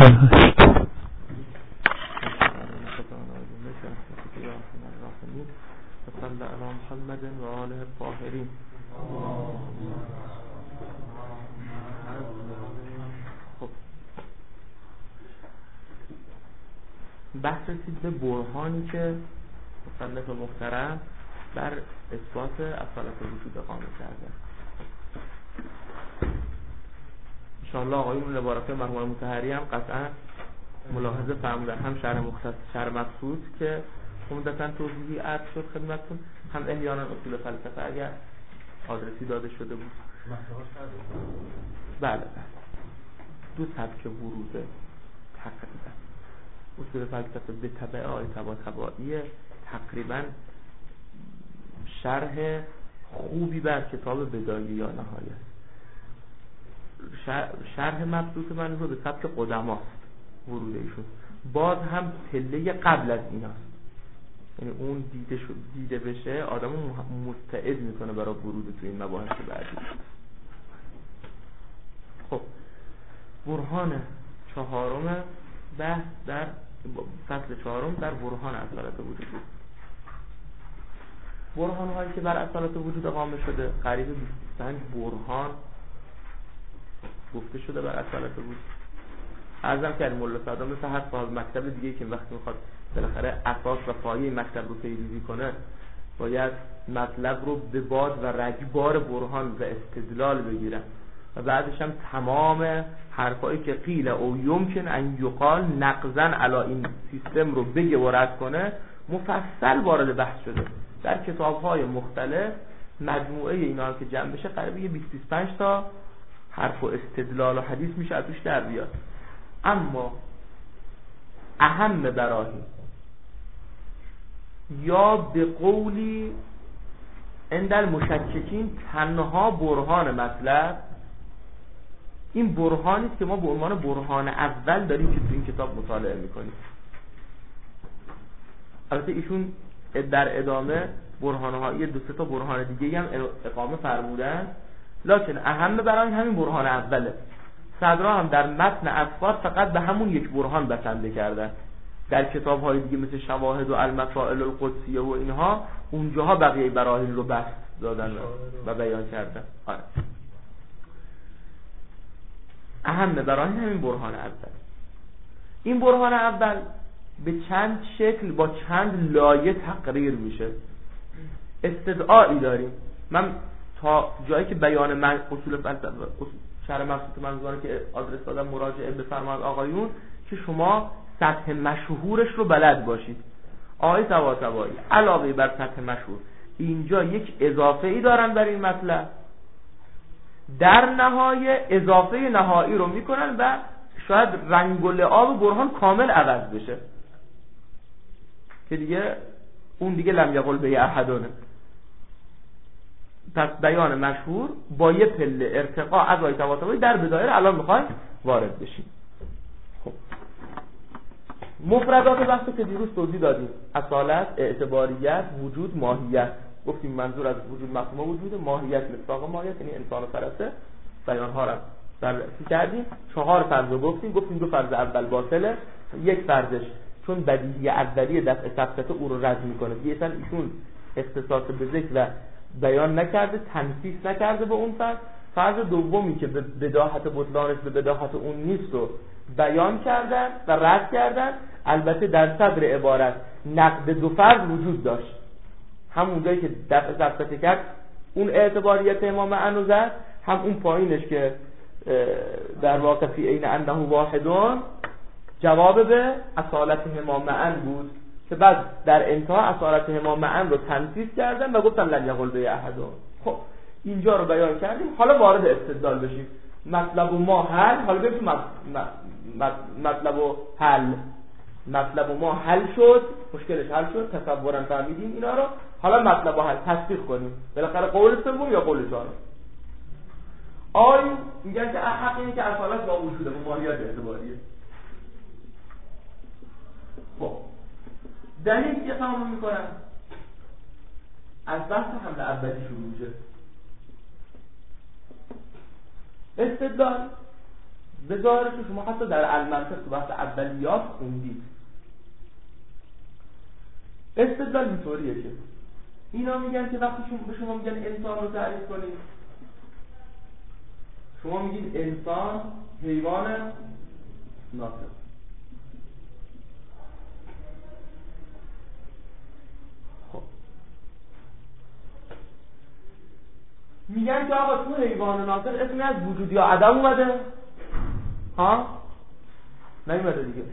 صلی علی محمد و آله الطاهرین. خب بحث رسید به برهانی که مصنف محترم بر اثبات اصالت وجود اقامه کرده. انشاءالله آقایون لبارکه مرحوم مطهری هم قطعا ملاحظه فرمودن، هم شرح مختصر شرح مبسوط که عمدتاً توضیحی عرض شد خدمتتون، هم احیانا اصول فلسفه اگر آدرسی داده شده بود. بله دو سبک ورود تقریبا اصول فلسفه به تبع آیه تبعیه تقریبا شرح خوبی بر کتاب بدایه یا نهایه. شرح مبسوط من رو به سبک قدماست ورود ایشون، باز هم پله قبل از ایناست، یعنی اون دیده بشه آدم مستعد میکنه برای ورود تو این مباحث بعدی. خب برهان چهارم بحث در فصل چهارم در برهان اصالت وجود. برهان هایی که بر اصالت وجود اقامه شده قریب 25 برهان گفته شده بر اصالت وجود. عرضم کردیم مولا صدام مثل هر صاحب مکتب دیگه که وقتی میخواد بالاخره اساس و پایه مکتب رو پیریزی کنه باید مطلب رو به باد و رگبار برهان و استدلال بگیرن و بعدش هم تمام حرفایی که قیل او یمکن ان یقال نقضاً علی این سیستم رو بگه و رد کنه مفصل وارد بحث شده در کتاب‌های مختلف. مجموعه اینا که جمع بشه قریب 25 تا حرف و استدلال و حدیث میشه ازش در بیاد. اما اهم براهین یا به قولی عند المشککین تنها برهان مطلب این برهانی است که ما به عنوان برهان اول داریم که تو این کتاب مطالعه میکنیم. البته ایشون در ادامه برهان‌های دو سه تا برهان دیگه هم اقامه فرمودن، لکن اهم براهین همین برهان اوله. صدرا هم در متن اصفار فقط به همون یک برهان بسنده کردن. در کتاب‌های دیگه مثل شواهد و المسائل القدسیه و اینها اونجاها بقیه براهین رو بحث دادن و بیان کردن. آره. اهم براهین همین برهان اول. این برهان اول به چند شکل با چند لایه تقریر میشه. استدعایی داریم. من تا جایی که بیان من اصول فلسفه شرح مبسوط منظوره که آدرس دادم مراجعه بفرمایید آقایون که شما سطح مشهورش رو بلد باشید. آیه طباطبایی علاوه بر سطح مشهور اینجا یک اضافه ای دارن بر این مطلب، در نهایه اضافه نهایی رو میکنن و شاید رنگ و لعاب برهان کامل عوض بشه که دیگه اون دیگه لم یقل به احدونه. پس بیان مشهور با یه پله ارتقا از آیه طباطبایی در بدایه الان میخوایم وارد بشیم. خب مفردات بحثو که دیروز توضیح دادیم، اصالت، اعتباریت، وجود، ماهیت. گفتیم منظور از وجود مفهوم وجود، ماهیت مصداق ماهیت یعنی انسان و فرسه. بیانها رو بررسی کردیم. 4 فرض رو گفتیم 2 فرض اول باطله، یک فرضش چون بدیهی اولیه دفع سبقته او رو رد میکنه. دیگه اصلا ایشون اختصاص به ذکر و بیان نکرده، تنفیس نکرده به اون فرض. فرض دومی که به بداهت بطلانش به بداهت اون نیست رو بیان کردن و رد کردن. البته در صدر عبارت نقد 2 فرض وجود داشت، همون جایی که دفع سبقته کرد اون اعتباریت امام معن زد، هم اون پایینش که در واقع فی عین انه واحدون جواب به اصالت امام معن بود که بعد در انتها اصالت امام معن رو تنفیذ کردن و گفتن لن یقل به احدون. خب اینجا رو بیان کردیم، حالا وارد استدلال بشیم. مطلب و ما حل، حالا ببینیم مطلب و حل. مطلب و ما حل شد، مشکلش حل شد، تصورا فهمیدیم اینا رو، حالا مطلب و حل تصدیق کنیم. بالاخره قول سوم یا قول چهارم. آیون میگن که حق اینه که اصالت با وجوده و ماهیت اعتباریه. خب دلیل که تمام میکنن از بحث حمل اولی شروع میشه. استدلال به ظاهرش شما حتی در المنطق تو بحث اولیات خوندید. استدلال اینطوریه که اینا میگن که وقتی به شما میگن انسان رو تعریف کنید، شما میگید انسان حیوان ناطق. خب میگن که آقا تو حیوان ناطق اسمی از وجود یا عدم اومده؟ ها؟ نیومده دیگه.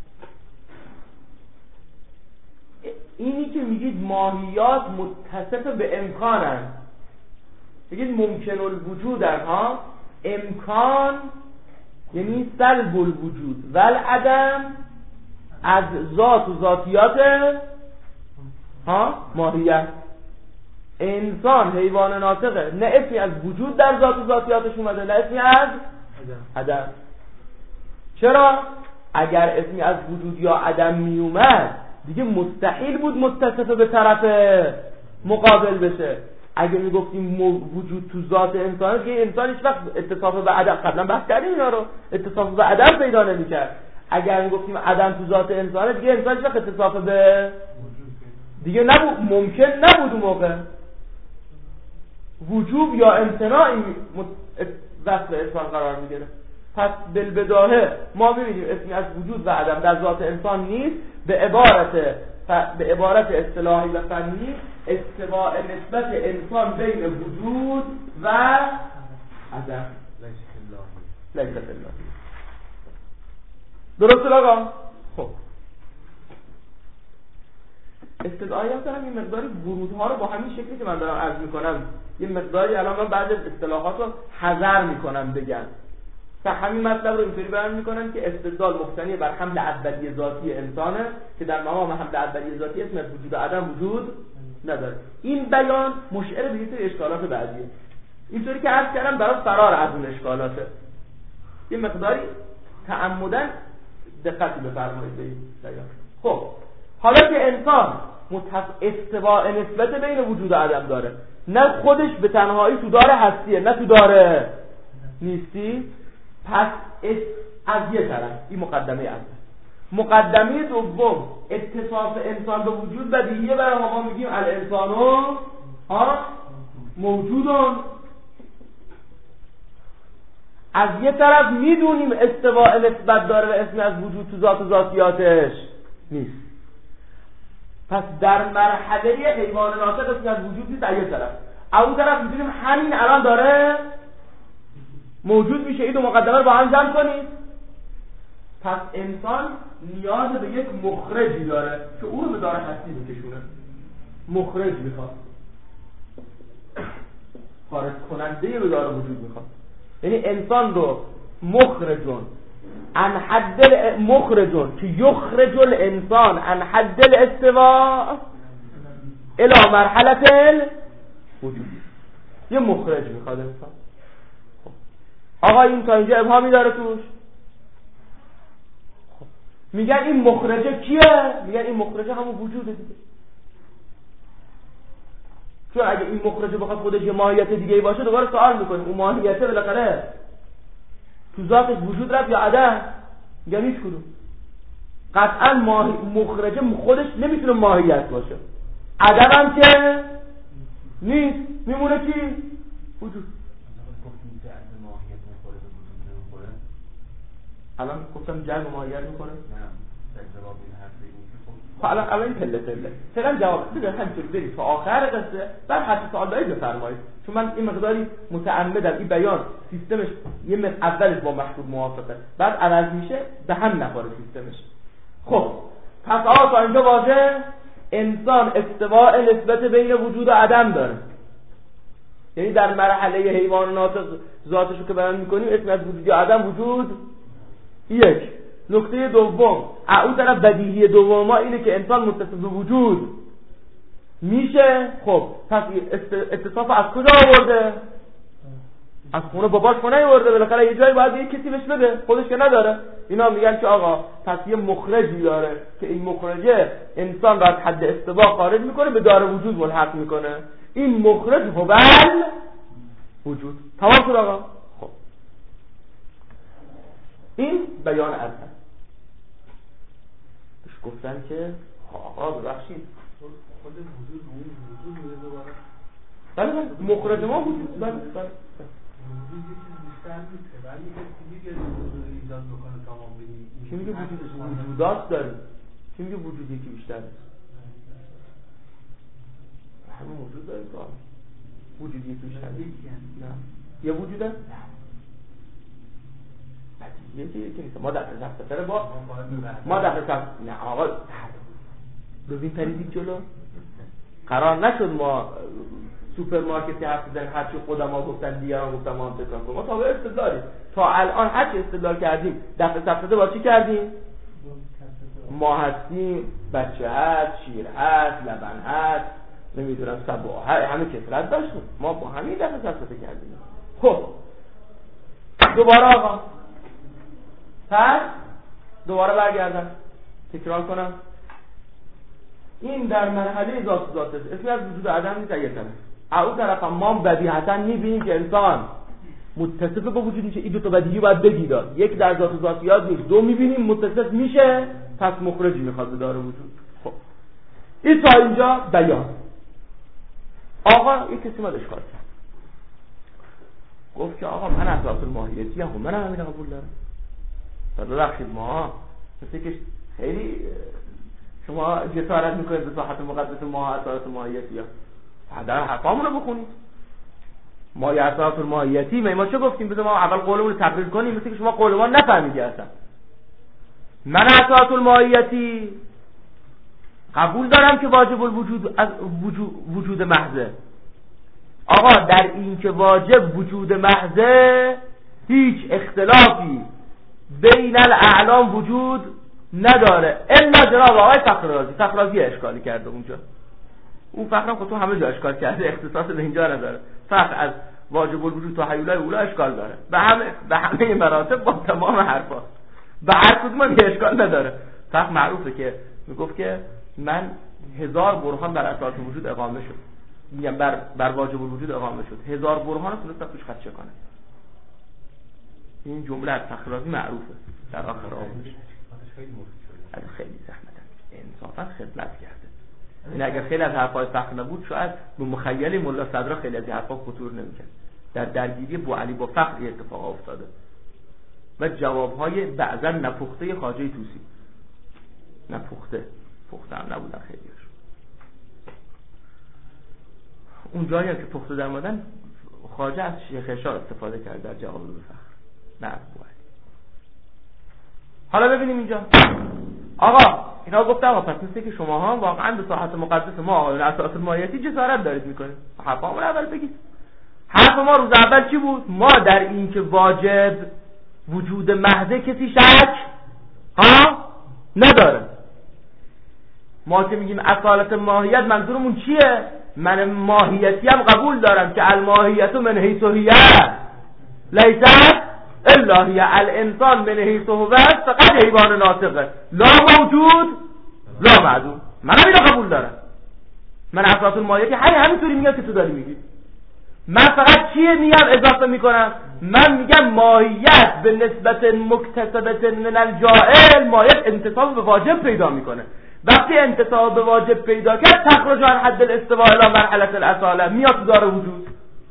اینی که میگید ماهیات متصف به امکانن، بگید ممکن الوجودن، ها؟ امکان یعنی سلب الوجود ول عدم از ذات و ذاتیات ها ماهیت. انسان حیوان ناطقه، نه اسمی از وجود در ذات و ذاتیاتش اومده، نه اسمی از عدم. چرا؟ اگر اسمی از وجود یا عدم می اومد دیگه مستحیل بود متصف به طرف مقابل بشه. اگه میگفتیم وجود تو ذات انسانه دیگه انسان هیچ وقت اتصاف به عدم، قبلا بحث کردیم اینا رو، اتصاف به عدم پیدا نمی‌کرد. اگر میگفتیم عدم تو ذات انسانه دیگه انسان هیچ وقت اتصاف به دیگه نبود، ممکن نبود اون موقع. وجوب یا امتناعی وصف انسان قرار میگیره. پس بالبداهه ما می‌بینیم اسمی از وجود و عدم در ذات انسان نیست. به عبارت اصطلاحی و فنی استواء نسبت انسان بین وجود و عدم لیس الهی. درسته آقا؟ خب استدعایی هم دارم این مقداری ورودها رو با همین شکلی که من دارم عرض میکنم یه مقداری الان من بعضی از اصطلاحات رو حذر میکنم بگم تا همین مطلب رو اینطوری بیان میکنن که استدلال مبتنی بر حمل اولیه ذاتی انسانه که در مقام حمل اولیه ذاتی اسم از وجود عدم وجود نداره. این بیان مشعر به یه سری اشکالات بعدیه. اینطوری که عرض کردم برای فرار از اون اشکالاته. یه مقداری تعمدن دقتی بفرمایید به این بیان. خب حالا که انسان استواء نسبت بین وجود و عدم داره، نه خودش به تنهایی تو داره هستیه نه تو داره نیستی، پس از یه طرف این مقدمه اول. مقدمه دوم اتصاف انسان به وجود بدیهیه، برای ما میگیم الانسانو موجودون. از یه طرف میدونیم استواء نسبت داره و اسم از وجود تو ذات و ذاتیاتش نیست. پس در مرحله حیوان ناطق اسم از وجود نیست از یه طرف، اون طرف میدونیم همین الان داره موجود میشه. این دو مقدمه رو با هم جمع کنید. پس انسان نیاز به یک مخرجی داره که او رو به دار هستی بکشونه. مخرج میخواد، خارج کننده به دار وجود میخواد. یعنی انسان رو مخرجون که یخرج الانسان عن حد الاستواء الى مرحله الوجود. یه مخرج میخواد انسان. آقا این تا اینجا ابهامی داره توش. میگن این مخرجه کیه؟ میگن این مخرجه همون وجوده دیگه. چون اگه این مخرجه بخواد خودش یه ماهیت دیگه باشه دوباره سوال میکنیم اون ماهیته بالاخره تو ذاتش وجود رفت یا عدم؟ میگن هیچ کدوم. قطعا مخرجه خودش نمیتونه ماهیت باشه، عدم هم که نیست، میمونه کی؟ وجود. الان گفتم جلب ماهیت میکنه؟ نه الان این پله فعلا جواب بده همینطوری برید تا آخر قصه بعد هر سوال دارید بفرمایید. چون من این مقداری متعمدم این بیان سیستمش یه اولش با محسوب موافقه بعد عوض میشه به هم نخوره سیستمش. خب پس تا اینجا واضحه انسان استواء نسبت بین وجود و عدم داره. یعنی در مرحله حیوان ناطق ذاتشو که بیان میکنیم اسم از وجود یا عدم وجود یک. نکته دوم اون طرف بدیهی دوم ما اینه که انسان متصف به وجود میشه. خب پس اتصاف از کجا آورده؟ از خونه باباش خونه آورده، بالاخره یه جایی باید یه کسی بهش بده، خودش که نداره. اینا میگن که آقا پس یه مخرجی داره که این مخرجه انسان را از حد استوا خارج میکنه به دار وجود ملحق میکنه. این مخرج هوال وجود. تمام شد آقا. خب این بیان اصل. بهش گفتن که آقا ببخشید خود وجود میده دوباره. بله مخرج ما وجود. بله وجود یه چیز بیشتر نیسته، ولی یه چیزی که وجود ایجاد بکنه تا ما ببینیم. کی میگه وجودات داریم؟ کی میگه وجودی که بیشتر نیست؟ همه وجود داریم تو هم وجودی که بیشتر نیست. نه یه وجوده؟ نه یکی نیست. ما در سفر با ما در سفر نه آقا ببین پریدید جلو. قرار نشد ما سوپرمارکتی حرف بزنیم هرچی خودمون گفتن دیگران گفتن ما هم تکرار کنیم. ما تا به استدلالیم. تا الان هرچی استدلال کردیم دفعه سفر با چی کردیم؟ ما هستیم، بچه هست، شیر هست، لبن هست، نمیدونم سبا هست، همه کثرت داشتیم. ما با همین دفعه سفر کردیم. خب دوباره آقا پس دوباره برگردم تکرار کنم. این در مرحله ذات اسمی از وجود عدم نیست. اون طرف ما بدیهتا میبینیم که انسان متصف با وجودی که این دو تا بدیهی باید بگید. یک در ذات ذاتیات نیست. دو میبینیم متصف میشه پس مخرجی میخواد به دار وجود. خب این تا اینجا بیان. آقا یک کسی ما اشکال کرد گفت که آقا من اساس الماهیتی هم من همین قبول دارم. ببخشید ما مثل که خیلی شما جسارت میکنید به صحت مقدس ما اساس ماهیتی ها در حقامون رو بخونید. ما اساس الماهیتی ما چه گفتیم؟ بذار ما اول قولمون رو تقریر کنیم. مثل که شما قول ما نفهمیدید اصلا. من اساس الماهیتی قبول دارم که واجب الوجود از وجود محضه. آقا در این که واجب وجود محضه هیچ اختلافی بین الاعلام وجود نداره الا جناب آقای فخررازی اشکالی کرده اونجا. اون فخرم که تو همه جا اشکال کرده، اختصاص به اینجا نداره. فخر از واجب الوجود تا حیولای اولا اشکال داره به همه مراتب با تمام حرفا. به هر کدوم هم اشکال نداره. فخر معروفه که میگفت که من 1000 برهان بر اساس وجود اقامه شد. میگم بر واجب الوجود اقامه شد. 1000 برهان رو تونستم توش خدشه کنه. این جمله از فخررازی معروفه در آخر آموزش. خیلی زحمت انصافا خدمت کرده. این اگر خیلی از حرفای فخر نبود شاید به مخیلی ملا صدرا خیلی از حرفا خطور نمیکرد. در درگیری بوعلی با فخر اتفاق افتاده و جوابهای بعضا نپخته خواجه طوسی. نپخته هم نبودن خیلیش. اون جایی هم که پخته در مادن خواجه از شیخ اشار استفاده کرد در جواب به فخر نه بوعلی. حالا ببینیم اینجا آقا اینا گفتم آقا پس مثل که شما ها واقعا به صحت مقدس ما آقایون اساس الماهیتی جسارت دارید میکنید. حرفامون اول بگید. حرف ما روز اول چی بود؟ ما در این که واجب وجود محضه کسی شک نداره. ما که میگیم اصالت ماهیت منظورمون چیه؟ من ماهیتی هم قبول دارم که الماهیت من حیث هی لیست الا هی. الانسان من حیث هو فقط حیوان ناطقه لا موجود لا معدوم. من هم اینو قبول دارم. من اساس الماهیتی همینطوری میگم که تو داری میگی. من فقط چیه میگم اضافه میکنم؟ من میگم ماهیت به نسبت مکتسبت من الجائل ماهیت انتصاب به واجب پیدا میکنه. وقتی انتصاب به واجب پیدا کرد تخرج عن حد الاستواء الی مرحله الاصاله میاد تو دار وجود.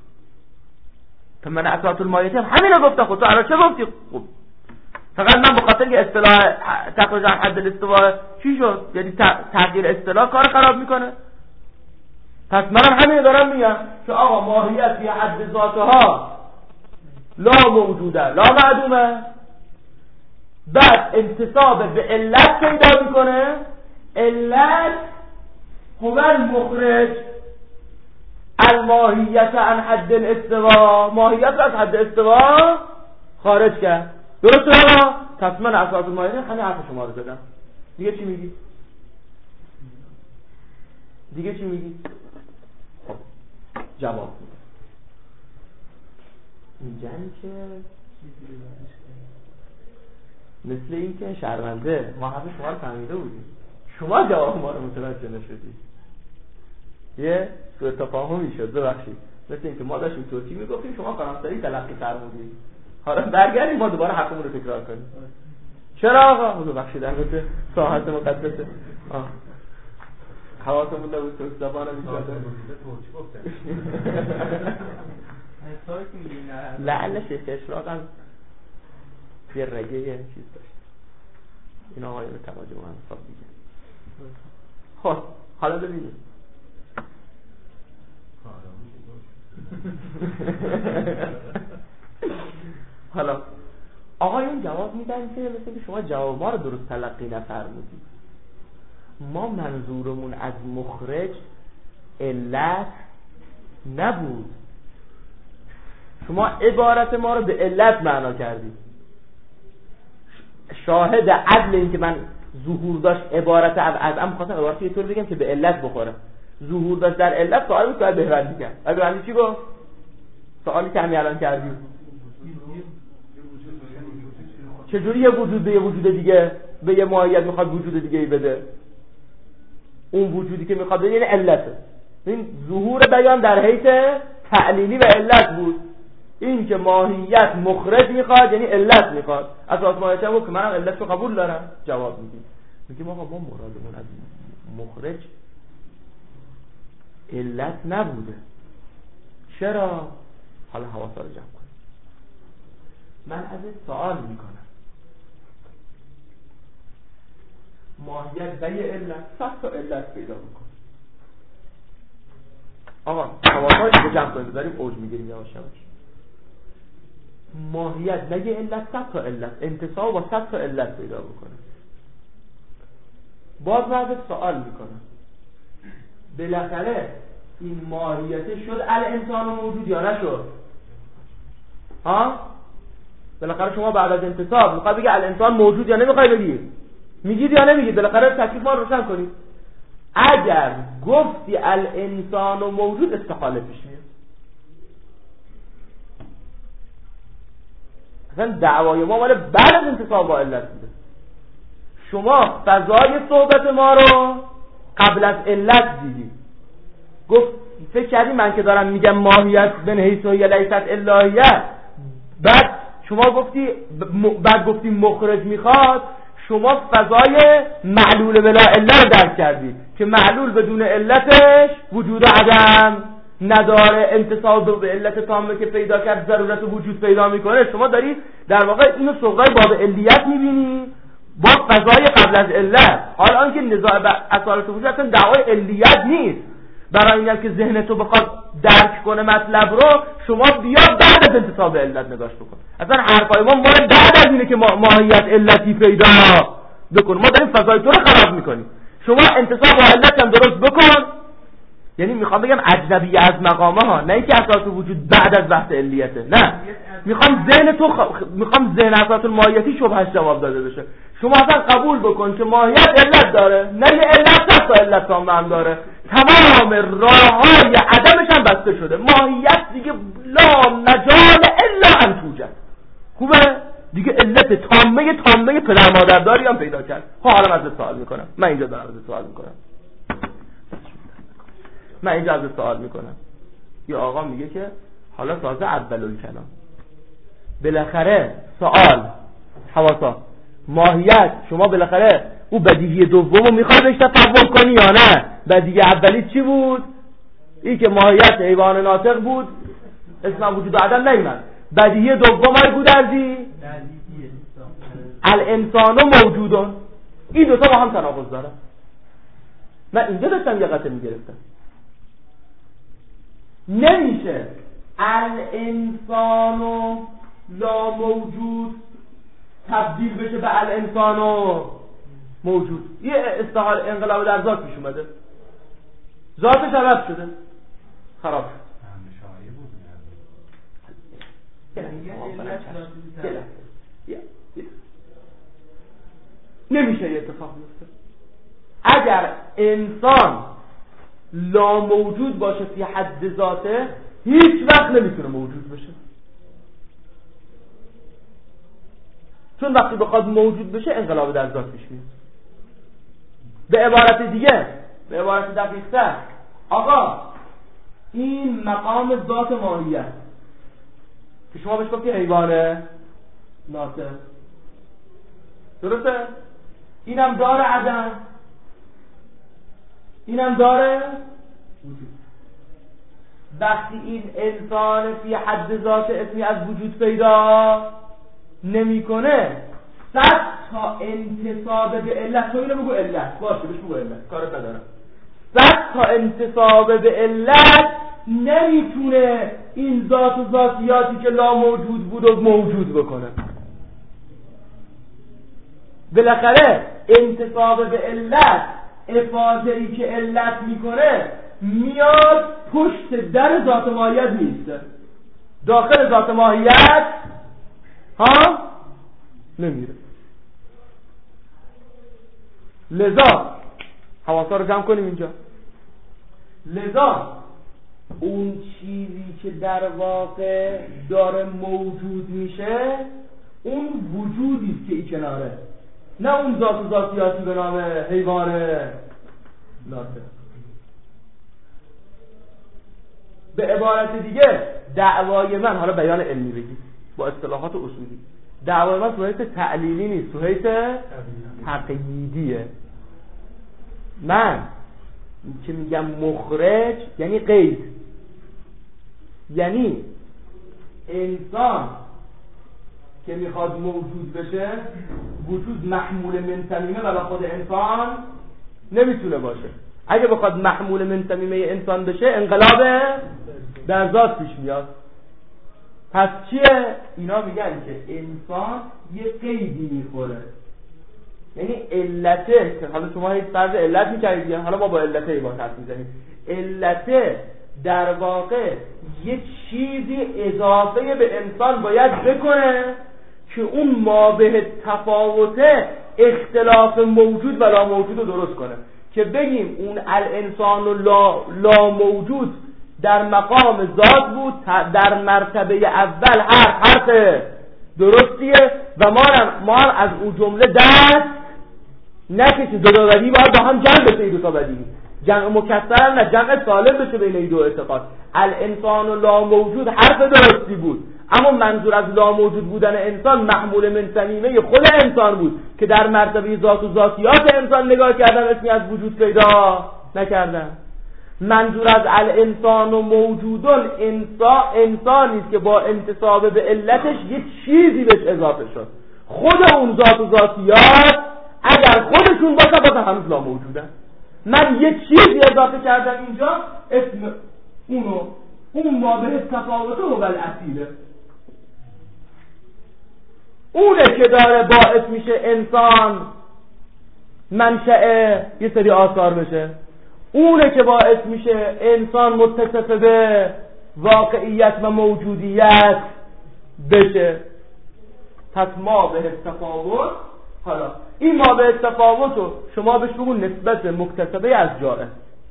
تو من اساس الماهیتی همین رو گفتم. خود تو الان چه گفتی؟ خب فقط من به خاطر که اصطلاح تخرج عن حد الاستواء چی شد؟ یعنی تغییر اصطلاح کار خراب میکنه. پس منم همین دارم میگم که آقا ماهیت فی حد ذاتها لا موجوده لا معدومه. بعد انتصاب به علت پیدا میکنه. علت هو المخرج الماهیت عن حد الاستواء. ماهیت از حد استواء خارج کرد. درسته آقا؟ پس من اساس ماهیت همین حرف شما رو زدم. دیگه چی میگی؟ جواب میگن که مثل این که شرمنده ما همه شما رو فهمیده بودیم، شما جواب ما رو متوجه نشدید. یه سوء تفاهمی شد، ببخشید. مثل این که ما داشتیم ترکی میگفتیم شما فرانسوی تلقی فرمودید. حالا برگردیم ما دوباره حرفمون رو تکرار کنیم. چرا آقا؟ ببخشید البته ساعت مقدسه. حواسمون نبود تو زبانم میشه. لعل شیخ اشراق هم یه رگه چیز داشت. این آقایون تماجم هم حساب دیگه. خب حالا ببینیم حالا آقایون جواب میدن که مثل که شما جواب ما رو درست تلقی نفرمودید. ما منظورمون از مخرج علت نبود. شما عبارت ما رو به علت معنا کردید. شاهد عدل این که من ظهور داشت عبارت از خواستم عبارت یه طور بگم که به علت بخوره. ظهور داشت در علت سوال بود که باید بهبندی کرد. بهبندی چی گفت؟ سوالی که همین الان کردیم. چجوری یه وجود به یه وجود دیگه به یه ماهیت میخواد وجود دیگه ای بده؟ اون وجودی که میخواد بده یعنی علته. این ظهور بیان در حیث تعلیلی و علت بود. این که ماهیت مخرج میخواد یعنی علت میخواد. اساس ماهیت هم بود که منم علت رو قبول دارم. جواب میگیم آقا ما مرادمون از مخرج علت نبوده. چرا؟ حالا حواسا رو جمع کنیم. من ازت سوال میکنم ماهیت و یه علت 100 تا علت پیدا بکن. آقا حواسا رو جمع کنیم داریم اوج میگیریم یواش یواش. ماهیت و یه علت 100 تا علت انتصاب با 100 تا علت پیدا بکنه. باز من ازت سوال میکنم بالاخره این ماهیت شد الانسان موجود یا نشد؟ ها؟ بالاخره شما بعد از انتصاب میخوای بگی الانسان موجود یا نمیخوای بگی؟ میگید یا نمیگید؟ بالاخره تکلیف ما رو روشن کنید. اگر گفتی الانسان موجود استحاله پیش میاد. اصلا دعوای ما مال بعد از انتصاب با علت بوده. شما فضای صحبت ما رو قبل از علت دیدی. گفت فکر کردی من که دارم میگم ماهیت بن حیثیه لیست الهیه بعد شما گفتی مخرج میخواد. شما فضای معلول بلا علت رو درک کردی که معلول بدون علتش وجود عدم نداره. انتصاب به علت تامه که پیدا کرد ضرورت وجود پیدا میکنه. شما داری در واقع اینو سوغای باب علیت میبینی با فضای قبل از علت. حالا آنکه نزاع به اصالت وجود اصلا دعوای علیت نیست. برای اینکه که ذهن تو بخواد درک کنه مطلب رو شما بیا بعد از انتصاب به علت نگاش بکن. اصلا حرفای ما بعد از اینه که ماهیت علتی پیدا بکن. ما داریم فضای تو رو خراب میکنیم. شما انتصاب به علت هم درست بکن. یعنی میخوام بگم اجنبی از مقامه ها، نه اینکه اساس وجود بعد از وقت علیته. نه میخوام ذهن اساس ماهیتی شبهش جواب داده بشه. شما اصلا قبول بکن که ماهیت علت داره. نه یه علت تا علت تام هم داره. تمام راههای عدمش هم بسته شده. ماهیت دیگه لا مجال الا ان توجد. خوبه؟ دیگه علت تامه پدر مادرداری هم پیدا کرد. حالا ازت سوال میکنم. من اینجا دارم ازت سوال میکنم. یه آقا میگه که حالا تازه اول الکلام. بالاخره سوال حواسا ماهیت شما بالاخره او بدیهی دومو میخواد بهش تفاهم کنی یا نه؟ بدیهی اولی چی بود؟ این که ماهیت حیوان ناطق بود اسم وجود عدم نیامد. بدیهی دوم های گودرزی الانسان موجودون. این دوتا با هم تناقض داره. من اینجا داشتم یه قطعه میگرفتم. نمیشه الانسان لا موجود تبدیل بشه به الانسان موجود. یه استحال انقلاب در ذات پیش اومده. ذاتش عوض شده. خراب شد. نمیشه یه اتفاق بیفته. اگر انسان لا موجود باشه فی حد ذاته هیچ وقت نمیتونه موجود بشه. چون وقتی بخواد موجود بشه انقلاب در ذات پیش میاد. به عبارت دقیق‌تر آقا این مقام ذات ماهیت که شما بهش گفتی حیوانه ناطق. درسته؟ اینم داره عدم، اینم داره وجود. وقتی این انسان فی حد ذات اسمی از وجود پیدا نمیکنه، 100 تا انتساب به علت، تو اینو بگو علت باشه، بهش بگو علت، کارت ندارم. 100 تا انتساب به علت نمیتونه این ذات و ذاتیاتی که لا موجود بود و موجود بکنه. بالاخره انتساب به علت، افاضه‌ای که علت میکنه میاد پشت در ذات ماهیت نیسته، داخل ذات ماهیت ها نمیره. لذا حواسا رو جمع کنیم اینجا. لذا اون چیزی که در واقع داره موجود میشه اون وجودی که ای کناره، نه اون ذات و ذاتیاتی به نام حیوان ناطق. به عبارت دیگه دعوای من، حالا بیان علمی بگید با اصطلاحات اصولی، دعوای من تو حیث تعلیلی نیست، تو حیث تقییدیه. من که میگم مخرج یعنی قید، یعنی انسان که میخواد موجود بشه، وجود محمول من صمیمه ولی خود انسان نمیتونه باشه. اگه بخواد محمول من صمیمه انسان بشه انقلاب در ذات پیش میاد. پس چیه؟ اینا میگن که انسان یه قیدی میخوره، یعنی علته که حالا شما هیچ فرض علت میکردید، حالا ما با علته ای با حرف میزنیم. علته در واقع یه چیزی اضافه به انسان باید بکنه که اون مابه تفاوته اختلاف موجود و لا موجود رو درست کنه، که بگیم اون الانسان و لا موجود در مقام ذات بود، در مرتبه اول حرف درستیه و ما از اون جمله دست نکشیم. دو بدیهی باید با هم جمع بشه، دو تا بدیهی جمع مکسر نه، جمع سالم بشه بین این دو اعتقاد. الانسان و لا موجود حرف درستی بود، اما منظور از لا موجود بودن انسان محمول من صمیمه خود انسان بود که در مرتبه ذات و ذاتیات انسان نگاه کردن، اسمی از وجود پیدا نکردن. منظور از الانسان و موجودون انسانی است که با انتساب به علتش یه چیزی بهش اضافه شد. خود اون ذات و ذاتیات اگر خودشون باشه باشه هنوز لا موجودن. من یه چیزی اضافه کردم اینجا، اسم اون مابه تفاوته و بالاصیله، اونه که داره باعث میشه انسان منشأ یه سری آثار بشه، اونه که باعث میشه انسان متصف به واقعیت و موجودیت بشه. پس ما به تفاوت، حالا این ما به تفاوت رو شما بهش بگو نسبت مکتسبه از جاره،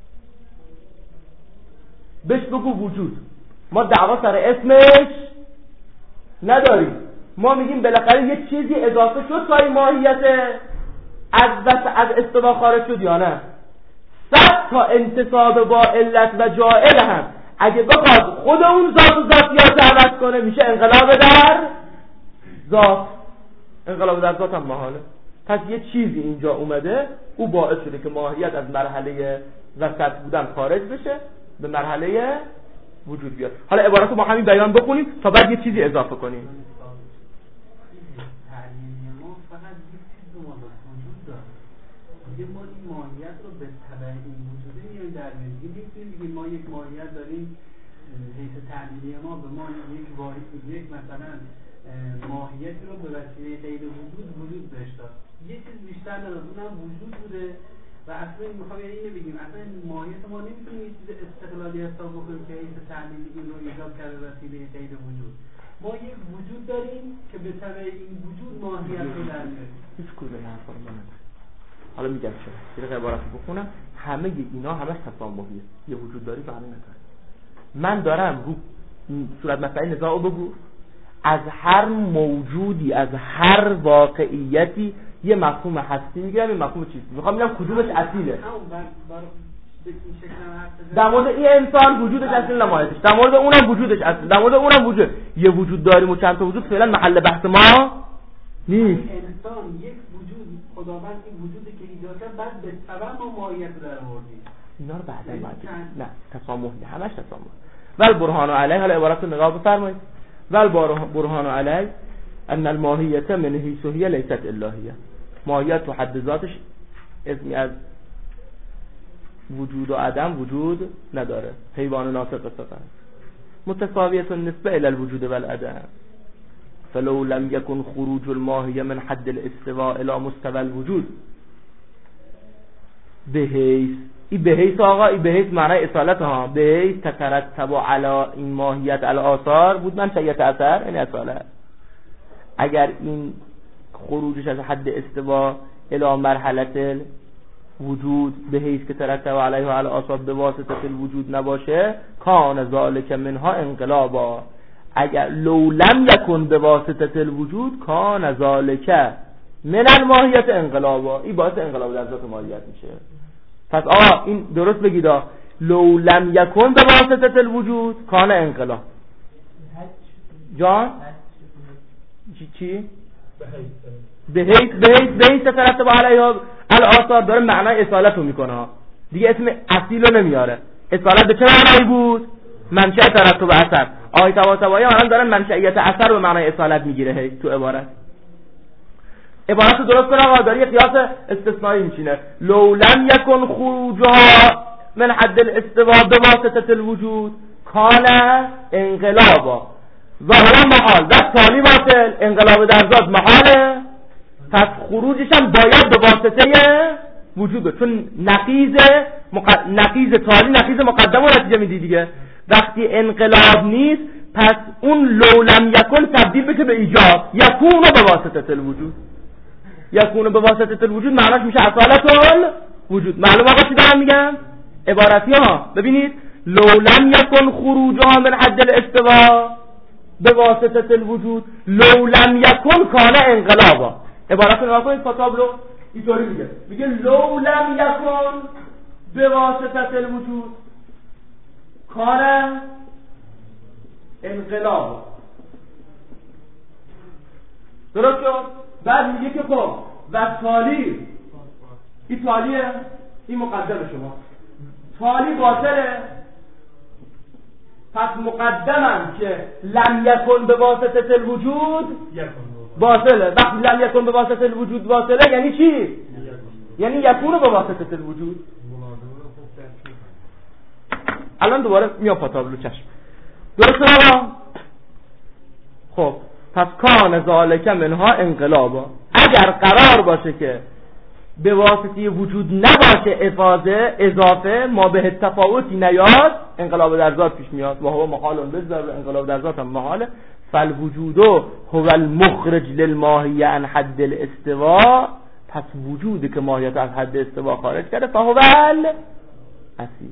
بهش بگو وجود. ما دعوا سر اسمش نداریم، ما میگیم بالاخره یه چیزی اضافه شد تا این ماهیت از استوا خارج شد یا نه. 100 تا انتصاب با علت و جائل هم اگه بخواد خود اون ذات و ذاتیات عوض کنه میشه انقلاب در ذات. انقلاب در ذات هم محاله. پس یه چیزی اینجا اومده، او باعث شده که ماهیت از مرحله وسط بودن خارج بشه به مرحله وجود بیاد. حالا عبارت رو ما همین بیان بخونیم تا بعد یه چیزی اضافه کنیم. ما این ماهیت رو به تبع این وجوده میایم در میگیم ما یک ماهیت داریم، حیث تعلیلی ما به ما یک مثلا ماهیتی رو به وسیله غیر وجود بهش داد، یه چیز بیشتر نداد، اونم وجود بوده و اصلا میخوام اینو بگیم اصلا ماهیت ما نمیتونیم یه چیز استقلالی حساب بکنیم که حیث تعلیلی این رو ایجاد کرده به وسیله غیر وجود. ما یک وجود داریم که به تبع این وجود ماهیت رو در میاریم. هیچ کدوم حرفا رو من حالا میگم چرا یه عبارت بخونم، همه اینا همش تسامحیه، یه وجود داری معنی نداره. من دارم رو صورت مسئله نزاع رو بگو، از هر موجودی از هر واقعیتی یه مفهوم هستی میگیرم، یه مفهوم چیزی میخوام ببینم کدومش اصیله. در مورد این انسان وجودش اصیل نمایشش، در مورد اونم وجودش اصیل، در مورد اونم وجود، یه وجود داریم و چند تا وجود فعلا محل بحث ما نیست. انسان یک وجود، خداوند این وجودی که ایجاد کرد بعد به سبب ما ماهیت رو در آوردیم. اینا رو بعدا نه تسامح نه، همش تسامح. ول برهان علیه، حالا عبارت رو نگاه بفرمایید. ول برهان علیه ان الماهیت من حیث هی لیست الهیه. ماهیت تو حد ذاتش اسمی از وجود و عدم وجود نداره. حیوان ناطق صفت متساویه نسبه الی الوجود والعدم. فلو لم يكن خروج الماهیه من حد الاستواء الى مستوى الوجود بحیث، این بحیث آقا، این بحیث معنی اصالت ها، بحیث تترتب علی این ماهیت الاثار بود من شیعت اثر این اصالت. اگر این خروجش از حد استوا الى مرحله وجود به حیث که ترتب علیه و علی آثار به واسطه الوجود نباشه، کان ذالک منها انقلابا. اگر لو لم یکن به واسطه الوجود کان ذالک من الماهیت انقلابا، این باعث انقلاب در ذات ماهیت میشه. پس آقا این درست بگید، لو لم یکن به واسطه الوجود کان انقلاب. جان چی؟ به حیث ترتب علیه الاثار داره معنای اصالت رو میکنه دیگه، اسم اصیل رو نمیاره. اصالت به چه معنایی بود؟ منشأ ترتب اثر. آیه طباطبایی الان داره منشأیت اثر به معنای اصالت میگیره تو عبارت رو درست کنه آقا، داره یه قیاس استثنایی میشینه. لو لم یکن خروجها من حد الاستواء به واسطه الوجود کان انقلابا و هو محال، و تالی باطل، انقلاب در ذات محاله، پس خروجش هم باید به واسطه وجود، چون نقیض تالی نقیض مقدم و نتیجه میدی دیگه. وقتی انقلاب نیست پس اون لو لم یکن تبدیل بشه به ایجاد، یکون به واسطه الوجود. یکون به واسطه الوجود معناش میشه اصالت الوجود. معلوم آقا چی دارم میگم؟ عبارتی ها ببینید، لو لم یکن خروجها من حد الاستواء به واسطه الوجود لو لم یکن کان انقلابا. عبارت رو نگاه کنید، تابلو اینطوری میگه لو لم یکن به واسطه الوجود کان انقلابا. درست شد؟ بعد میگه که خب و تالی، این تالیه، این مقدم شما، تالی باطله، پس مقدمم که لم یکن به واسطه الوجود باطله. وقتی لم یکن به واسطه الوجود باطله یعنی چی؟ یعنی یکون به واسطه الوجود. الان دوباره میام پاتابلو چشم. درسته آقا؟ خب پس کان ذالک منها انقلابا. اگر قرار باشه که به واسطه وجود نباشه اضافه ما به تفاوتی نیاد، انقلاب در ذات پیش میاد. و هو محال بذار، انقلاب در ذات هم محاله. فالوجود هو المخرج للماهیه عن حد الاستواء. پس وجودی که ماهیت از حد استواء خارج کرده فهو الاصیل.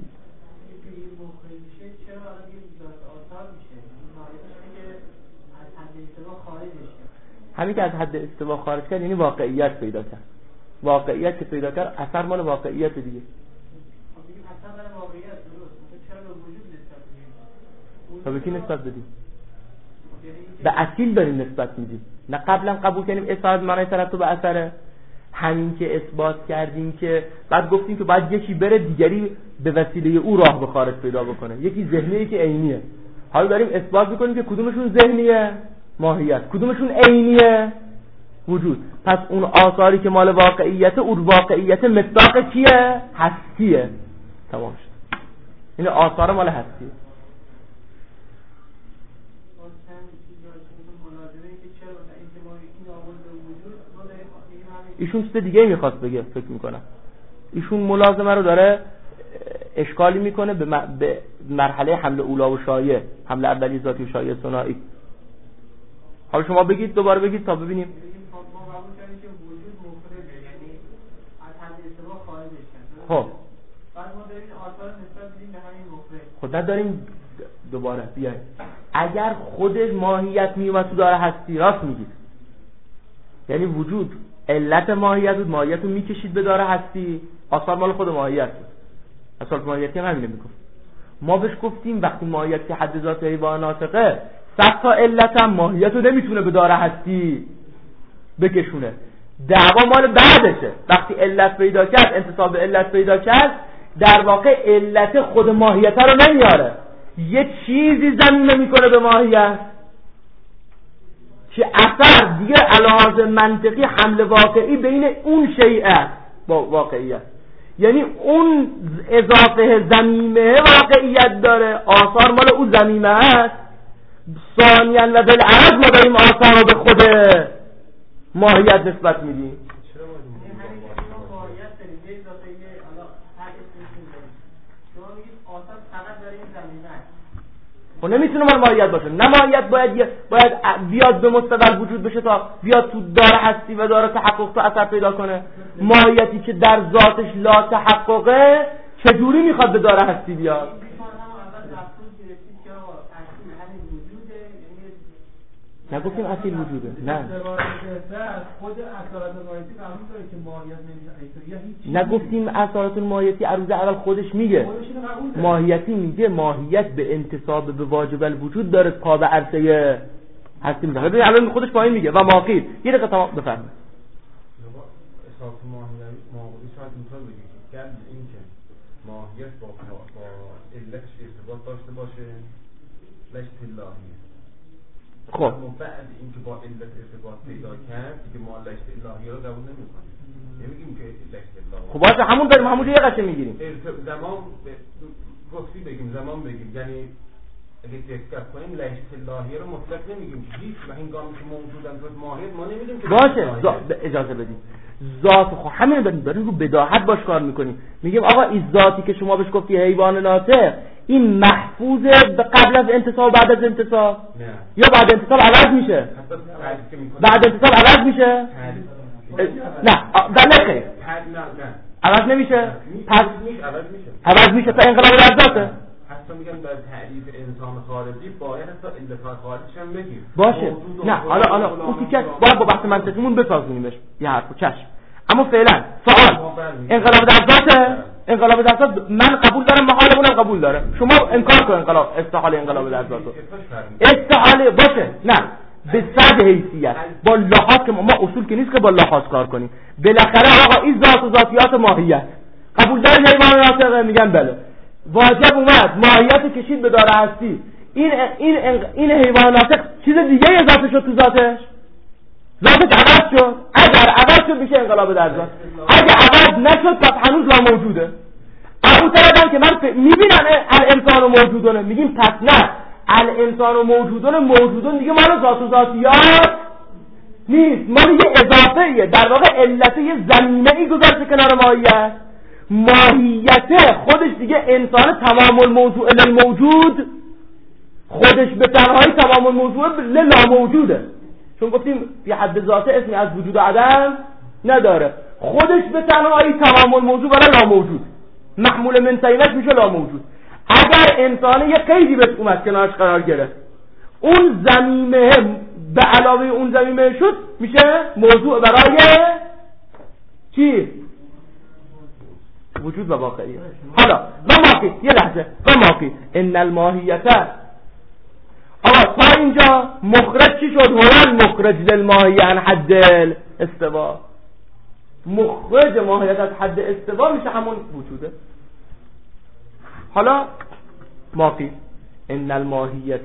همین که از حد استوا خارج کرد یعنی واقعیت پیدا کرد. واقعیت که پیدا کرد اثر مال واقعیت دیگه. اثر مال واقعیت درست. چرا به وجود نسبت میدیم؟ به کی نسبت بدیم؟ به اصیل داریم نسبت میدیم. نه قبلا قبول کردیم اصالت معنی ترتب اثره. همین که اثبات کردیم که بعد گفتیم که بعد یکی بره دیگری به وسیله او راه به خارج پیدا بکنه. یکی ذهنیه که عینیه. حالا داریم اثبات میکنیم که کدومشون ذهنیه؟ ماهیت. کدومشون عینیه؟ وجود. پس اون آثاری که مال واقعیت، اون واقعیت مصداق کیه؟ هستیه. تمام شد. این آثار مال هستیه. ایشون چیز دیگه میخواست بگه فکر میکنم. ایشون ملازمه رو داره اشکالی میکنه به مرحله حمل اولا و شایع، حمل اولی ذاتی و شایع ثنایی. حالا شما بگید، دوباره بگید تا ببینیم. ما قبول کردیم که وجود مخرجه، یعنی از حد استوا خارج میشه. خب بعد ما داریم آثار نسبت بدیم به همین مخرج. خب نداریم دوباره بیاید. اگر خودش ماهیت میومد تو داره هستی، راست میگید. یعنی وجود علت ماهیت بود، ماهیت رو میکشید به داره هستی، آثار مال خود ماهیت بود. اصلا ماهیتی هم همینه میگفت. ما بهش گفتیم وقتی ماهیت که حد ذات حیوان ناطقه، صد تا علت هم ماهیت رو نمیتونه به داره هستی بکشونه. دعوا مال بعدشه. وقتی علت پیدا کرد، انتصاب به علت پیدا کرد، در واقع علت خود ماهیت رو نمیاره، یه چیزی ضمیمه میکنه به ماهیت که اثر دیگه علاوه منطقی حمل واقعی بین اون شیء با واقعیت، یعنی اون اضافه ضمیمه واقعیت داره، آثار مال اون ضمیمه است. ثانیاً و بالعرض ما داریم آثار رو به خود ماهیت نسبت میدیم. خب نمیتونه مال ماهیت باشه. نه ماهیت باید بیاد به مستقل وجود بشه تا بیاد تو دار هستی و دار تحقق تو اثر پیدا کنه. ماهیتی که در ذاتش لا تحققه چجوری میخواد به دار هستی بیاد؟ نگفتیم اصیل وجوده. نه خود اثرات ماهیتی قبول داره که ماهیت نمیشه. نگفتیم اثرات ماهیتی عروض اول خودش میگه. ماهیتی میگه ماهیت به انتصاب به واجب الوجود داره پا به عرصه هستی میزنه. ببین الان خودش پایین میگه و ماقیل. یه دقیقه تمام بفرمایید. اثرات ماهیتی شاید اینطور بگیم که این که ماهیت با علتش ارتباط داشته باشه لشت اللهیه. خب بعد اینکه با علت ارتباط پیدا کرد دیگه ما لشت الهی رو قبول نمی‌کنیم. نمیگیم که لشت الهی. خب باشه همون داریم همون یه قشه میگیریم. زمان گفتی بگیم زمان بگیم، یعنی اگه دقت کنیم لشت الهی رو مطلق نمیگیم که هیچ و هنگامی که موجودن تو ماهیت ما نمیگیم که باشه. اجازه بدید ذات خب همین داریم رو بداهت باش کار میکنیم. میگیم آقا این ذاتی که شما بهش گفتی حیوان ناطق این محفوظه قبل از انتصاب بعد از انتصاب یا بعد انتصاب عوض میشه؟ بعد انتصاب عوض میشه؟ نه خیر عوض نمیشه؟ پس عوض میشه تا انقلاب در ذاته. حتی میگم در تعریف انسان خارجی باید حتی علت خارجیش هم بگیم باشه. نه حالا اون که باید با بحث منطقیمون بسازونیمش یه حرفو چشم. اما فعلا سوال انقلاب در ذاته؟ انقلاب در ذات من قبول دارم، محالمون قبول داره. شما انکار کن انقلاب استحال انقلاب در ذات استحاله باشه. نه به صد حیثیت با لحاظ که ما اصول که نیست که با لحاظ کار کنیم. بالاخره آقا این ذات و ذاتیات ماهیت قبول داره حیوان ناطقه؟ میگن بله. واجب اومد ماهیت کشید به دار هستی. این حیوان ناطق چیز دیگه اضافه شد تو ذاتش؟ ذاتش عوض شد. اگر عوض شد میشه انقلاب در ذات. اگر عوض نشد پس هنوز لا موجوده. اون طرفم که من میبینم الانسان و موجودونه میگیم پس نه الانسان و موجودون دیگه مال ذات و ذاتیات نیست، مال یه اضافه ایه. در واقع علت یه زمینه ای گذاشته کنار ماهیت. ماهیت خودش دیگه انسان تمام الموضوع للموجود خودش به تنهایی تمام الموضوع للا موجوده، چون گفتیم فی حد ذاته اسمی از وجود و عدم نداره. خودش به تنهایی تمام الموضوع ولی لا موجود، محمول من سینش میشه لا موجود. اگر انسان یه قیدی بهش اومد کنارش قرار گرفت اون ضمیمه به علاوه اون ضمیمه شد میشه موضوع برای چی؟ وجود و واقعیت. حالا و ماقی یه لحظه و ماقی ان الماهیت. آقا تا اینجا مخرج چی شد؟ هو مخرج للماهیه عن حد الاستوا. مخرج ماهیت از حد استوا میشه همون وجوده. حالا ماقی ان الماهیت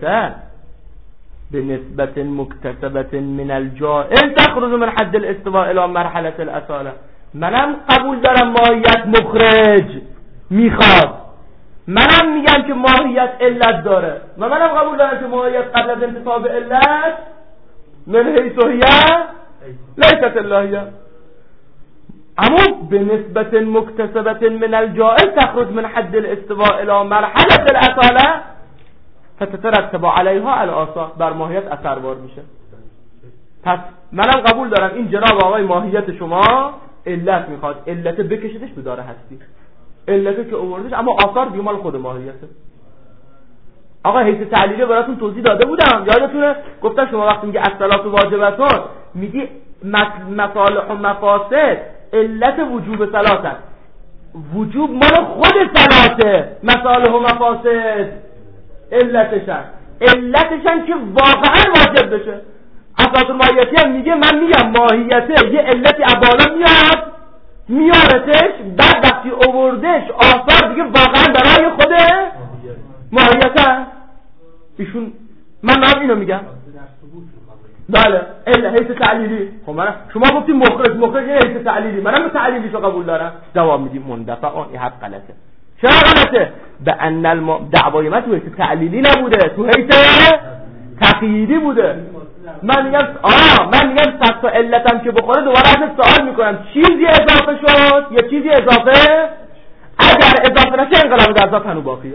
بنسبت مكتسبة من الجائل تخرج من حد الاستواء الى مرحلة الاصالة. منم قبول دارم ماهیت مخرج میخواد، منم میگم که ماهیت علت داره و منم قبول دارم که ماهیت قبل از انتصاب علت من حیث هی لیست اللهیه. اما بنسبت مكتسبة من الجائل تخرج من حد الاستواء الى مرحلة الاصالة فتترتب علیها الاثار. بر ماهیت اثروار میشه. پس منم قبول دارم این جناب آقای ماهیت شما علت میخواد، علت بکشیدش به داره هستی، علت که آوردش، اما آثار بیمال خود ماهیته. آقا حیث تعلیلی براتون توضیح داده بودم، یادتونه گفتم شما وقتی میگه الصلاة واجبتون میگی مصالح و مفاسد علت وجوب صلات، وجوب مال خود صلاته، مصالح و مفاسد علتشن که واقعا واجب بشه. اساس الماهیتی هم میگه من میگم ماهیته یه علتی بالا میاد میارتش، بعد وقتی اووردش آثار دیگه واقعا برای خود ماهیت هست. ایشون من اینو میگم بله حیث تعلیلی. خب من شما گفتیم مخرج یه حیث تعلیلی، منم به تعلیلیشو قبول دارم. جواب میدیم مندفعان این حق غلطه. چرا غلطه؟ به ان دعوای من تو حیث تعلیلی نبوده، تو حیث تقییدی بوده. من میگم صد تا علتم که بخوره دوباره ازش سوال میکنم چیزی اضافه شد یا چیزی اضافه؟ اگر اضافه نشه انقلاب در ذات هنو باقیه.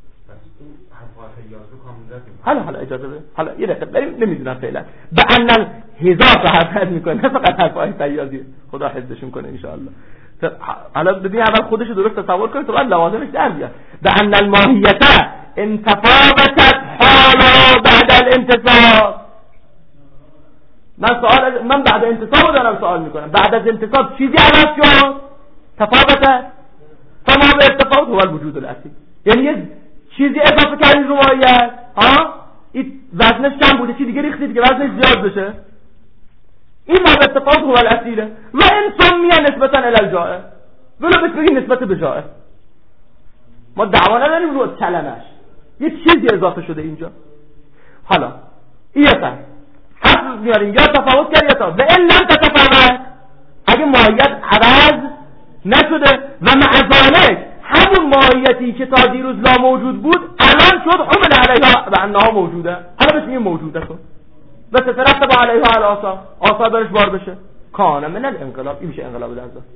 حالا اجازه بده، حالا یه دقیقه بریم، نمیدونم فعلا به ان هزار تا حرف میکنه، نه فقط حرفای تیازی، خدا حفظشون کنه ان شاء الله. حالا ببین اول خودش درست تصور کنه تو بعد لوازمش در بیاد. به ان الماهیت انتفاضت حالا بعد الانتصاب. من بعد انتصاب دارم سوال میکنم، بعد از انتصاب چیزی عوض شد؟ تفاوت تمام اتفاق هو الوجود الاصلی، یعنی یه چیزی اضافه کردید رو ماهیت. این وزنش کم بوده، چی دیگه ریختید که وزنش زیاد بشه. این ما اتفاق هو الاصیله و انسان میان نسبتا الالجائه، ولو بهش بگید نسبت به جائه. ما دعوا نداریم رو کلمش، یه چیزی اضافه شده اینجا. حالا ایتا حرف میاریم یا تفاوت کرد یا تا و این لم تتفاوت، اگه ماهیت عوض نشده و مع ذلک همون ماهیتی که تا دیروز لا موجود بود الان شد حمل علیها و انها موجوده، الان بهش میگه موجوده شد و تترتب علیها الآثار، آثار برش بار بشه. کان من الانقلاب، این میشه انقلاب در ذات.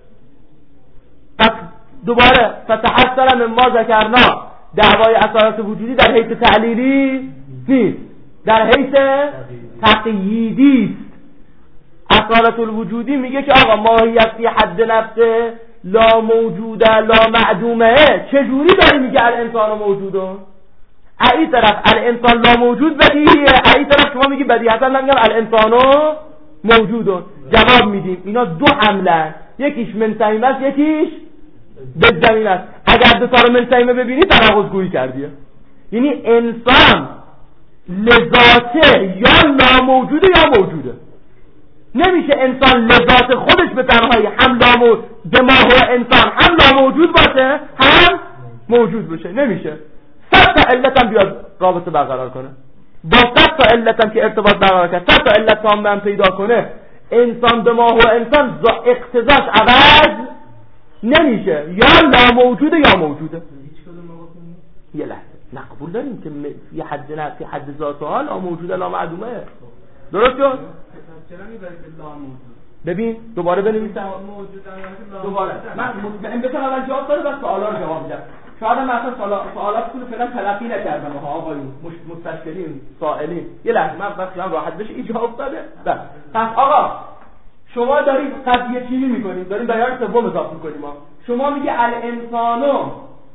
پس دوباره فتحسر من ما ذکرنا، دعوای اصالت وجودی در حیث تعلیلی نیست، در حیث تقییدی است. اصالت الوجودی میگه که آقا ماهیت فی حد نفسه لا موجوده لا معدومه. چجوری داری میگه الانسان موجوده؟ ای طرف الانسان لا موجود بدیهیه، ای طرف شما میگی بدیهیه. من میگم الانسان موجوده. جواب میدیم اینا دو حمله، یکیش منسعیم است یکیش بالزمین است. اگر دو تا رو منسعیمه ببینی تناقض گویی کردیه، یعنی انسان لذاته یا ناموجوده یا موجوده. نمیشه انسان لذات خودش به تنهایی هم دماغ و انسان هم ناموجود باشه هم موجود باشه، نمیشه. 100 تا علتم بیاد رابطه برقرار کنه، با 100 تا علتم که ارتباط برقرار کنه، 100 تا علت هم هم پیدا کنه، انسان دماغ و انسان اقتضاش عوض نمیشه، یا ناموجوده یا موجوده. یه لحظه نقبول داریم که فی حد ذات حال لا موجوده لا معدومه. درست شد؟ چرا میبری که لا موجود؟ ببین دوباره بنویسم دوباره من مطمئن بشم اول جواب داره بعد سوالا رو جواب میدم. شاید من اصلا سوالاتتون رو فعلا تلقی نکردم ها آقایون مستشکلین سائلین. یه لحظه من خیلی راحت بشه این جواب داده. پس آقا شما دارید قضیه چینی میکنید، دارید بیان سوم اضافه میکنید. ما شما میگه الانسانو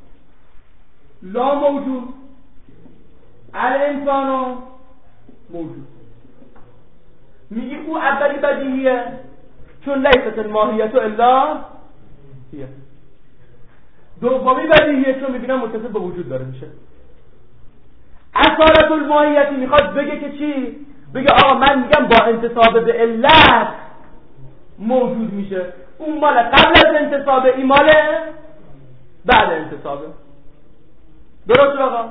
لا موجود، الانسانو موجود. میگی او اولی بدیهیه چون لیست الماهیت الا هیه. دومی بدیهیه چون میبینم متصل به وجود داره میشه. اصالت الماهیتی میخواد بگه که چی؟ بگه آقا من میگم با انتصاب به علت موجود میشه. اون مال قبل از انتصاب، این مال بعد انتصابه. درست آقا؟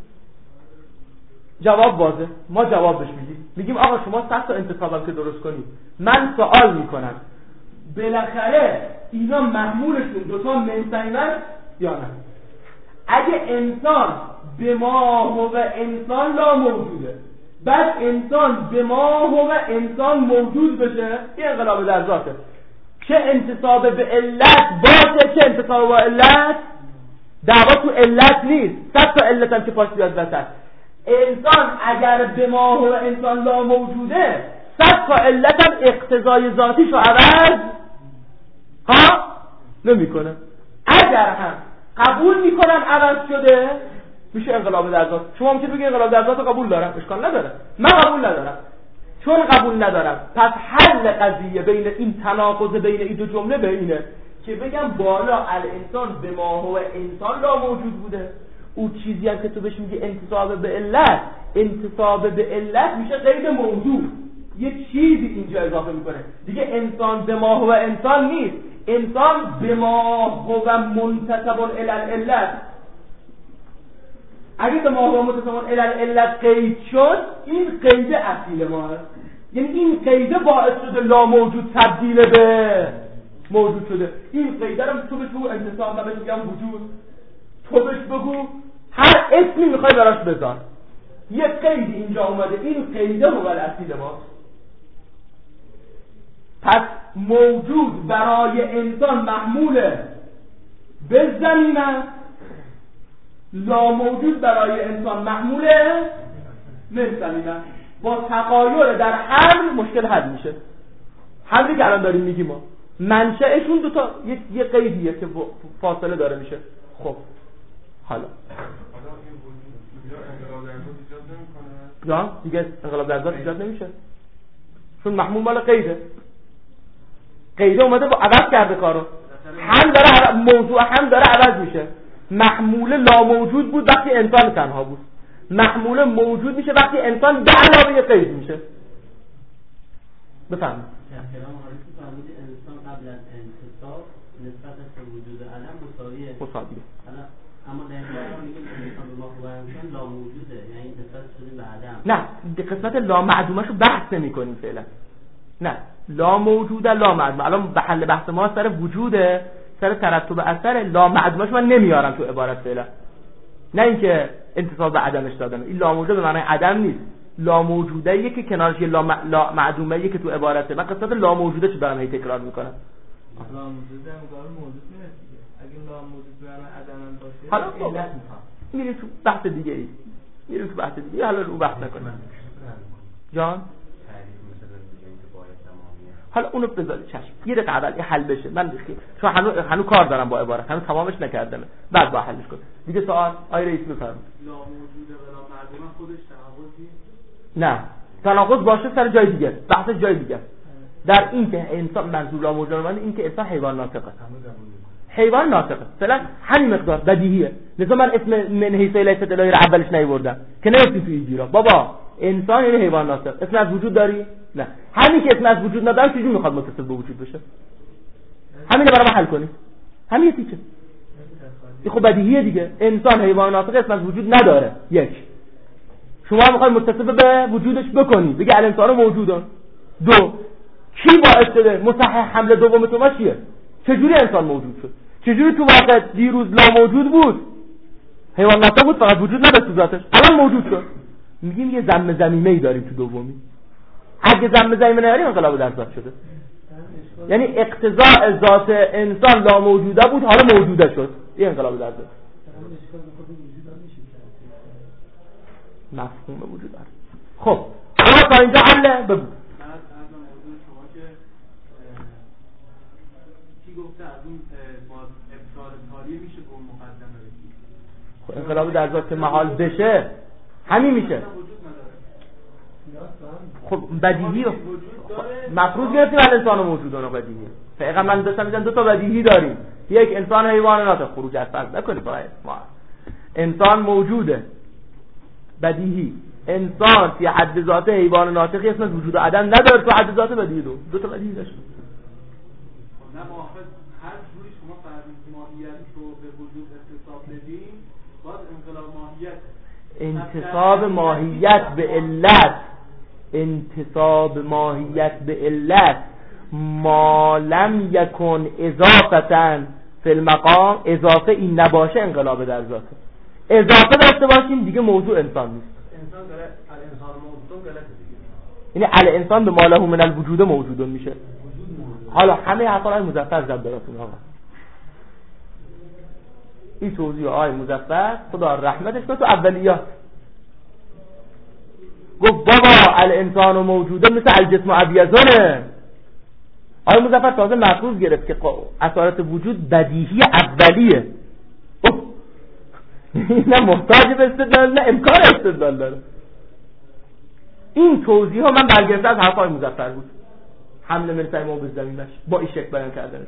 جواب واضح. ما جواب بهش میگیم آقا شما 100 تا انتصابم که درست کنید، من سوال میکنم بالاخره اینا محمولشون دوتا منسعیمن یا نه؟ اگه انسان به ما هو انسان لا موجوده، بعد انسان به ما هو انسان موجود بشه، این انقلاب در ذاته. چه انتصاب به علت باشه چه انتصاب با علت، دعوا تو علت نیست. 100 تا علت هم که پاس بیاد وسط، انسان اگر به ما هو انسان لا موجوده 100 تا علت هم اقتضای ذاتیشو عوض نمیکنه. اگر هم قبول میکنم عوض شده میشه انقلاب در ذات. شما ممکنه بگید انقلاب در ذات قبول دارم، اشکال نداره. من قبول ندارم. چون قبول ندارم پس حل قضیه بین این تناقض بین این دو جمله بینه که بگم بالا الانسان به ما هو انسان لا موجود بوده، او چیزی هم که تو بهش میگی انتصاب به علت انتساب به علت میشه قید موجود، یه چیزی اینجا اضافه میکنه دیگه. انسان به ما هو انسان نیست، انسان به ما هو منتسب الی العلت. اگه به ما هو منتسب الی العلت قید شد، این قید اصیل ما هست، یعنی این قیده باعث شده لا موجود تبدیل به موجود شده. این قیده رو تو بگو انتساب، من بگم وجود، تو بهش بگو هر اسمی میخوای براش بذار، یه قید اینجا اومده، این قیده هو الاصیل ما. پس موجود برای انسان محموله به زمینه، لا موجود برای انسان محموله من زمینه. با تغایر در حمل مشکل حل میشه. حملی که الان داریم میگیم ما منشأشون دوتا یه قیدیه که فاصله داره میشه. خب حالا یا دیگه انقلاب در ذات ایجاد نمیشه، چون محمول مال قیده. قیده اومده با عوض کرده کارو، هم داره موضوع هم داره عوض میشه. محمول لا موجود بود وقتی انسان تنها بود، محمول موجود میشه وقتی انسان به علاوه قید میشه. بفهمید کلام حضرت فرمود انسان قبل از انتصاب نسبت به وجود علم مساویه. اما در اینجا میگیم انسان به ما هو انسان لا موجوده، یعنی نسبت شده به عدم. نه، قسمت لا معدومه رو بحث نمی‌کنیم فعلا. نه، لا موجوده لا معدومه. الان محل بحث ما سر وجوده، سر ترتب اثر. لا معدومه‌اش من نمیارم تو عبارت فعلا. نه اینکه انتصاب به عدمش دادم. این لا موجوده به معنی عدم نیست. لا موجوده یکی کنارش لا معدومه یکی تو عبارته. من قسمت لا موجوده چه دارم هی تکرار میکنم. لا موجوده هم کار موجود نیست دیگه. اگه لا موجود به معنی عدم باشه حالا علت میخوام میریم تو بحث دیگه ای. میریم تو بحث دیگه. حالا رو بحث نکنیم. جان حالا اونو بذارید چشم یه دقیقه اول حل بشه. من چون هنوز کار دارم با عبارت، هنوز تمامش نکردم، بعد با حلش کنم دیگه. سوال آی رئیس بفرمایید. لا موجوده و لا معدومه خودش تناقضی؟ نه، تناقض باشه سر جای دیگه، بحث جای دیگه. در این که انسان منظور لا موجوده من این که انسان حیوان ناطقه. حیوان ناطقه مثلا همین مقدار بدیهیه. مثلا من اسم من حیث لیست الهی رو اولش نیوردم که نمی‌تونی تو ایجیرا. بابا انسان یعنی حیوان ناطق. اسم از وجود داری؟ نه. همین که اسم از وجود نداره چجوری میخواد متصل به وجود بشه؟ همین رو برام حل کنی. همین تیکه. این خب بدیهیه دیگه. انسان حیوان ناطق اسم از وجود نداره. یک. شما میخوای متصل به وجودش بکنی. بگی الانسان موجوده. دو. کی باعث شده مصحح حمله دوم تو چیه؟ چجوری انسان موجود شد؟ چجوری تو واقع دیروز لا موجود بود؟ حیوان ناطق بود فقط وجود نداشت تو ذاتش. الان موجود شد. میگیم یه ضم ضمیمه‌ای داریم تو دومی. اگه ضم ضمیمه نداریم انقلاب در ذات شده. یعنی اقتضاء ذات انسان لا موجوده بود حالا موجوده شد. این انقلاب در ذات. مفهوم وجود داره. خب حالا تا اینجا حله بگو. گفته از اون با ابطال تاریه میشه به اون مقدمه رسید. خب انقلاب در ذات محال بشه همین میشه. خب بدیهی مفروض گرفتیم الانسان موجودانه بدیهی. دقیقاً من داشتم میگم دو تا بدیهی داریم. یک انسان حیوان ناطق خروج از فرض نکنید باید ما. انسان موجوده. بدیهی. انسان فی حد ذات حیوان ناطقی اسم وجود عدم نداره تو حد ذات بدیهی دو تا بدیهی داشت. نه موافق هر جوری شما فرض ماهیت رو به وجود انتصاب بدین باز انقلاب ماهیت انتصاب ماهیت به علت انتصاب ماهیت به علت ما لم یکن اضافتا فی المقام اضافه این نباشه انقلاب در ذاته. اضافه داشته باشیم دیگه موضوع انسان نیست. انسان داره الانسان موجود غلطه دیگه. یعنی الانسان به ما له من الوجود موجود میشه. حالا همه حرفا مظفر زد براتون آقا. این توضیح آقای مظفر خدا رحمتش کنه تو اولیات گفت بابا الانسان موجوده مثل الجسم ابیضانه. آقای مظفر تازه مفروض گرفت که اثرات وجود بدیهی اولیه. نه محتاج به استدلال نه امکان استدلال داره. این توضیح ها من برگرفته از حرف آقای مظفر بود. حمله من سعی ما به زمینش با این شکل بیان کردنش.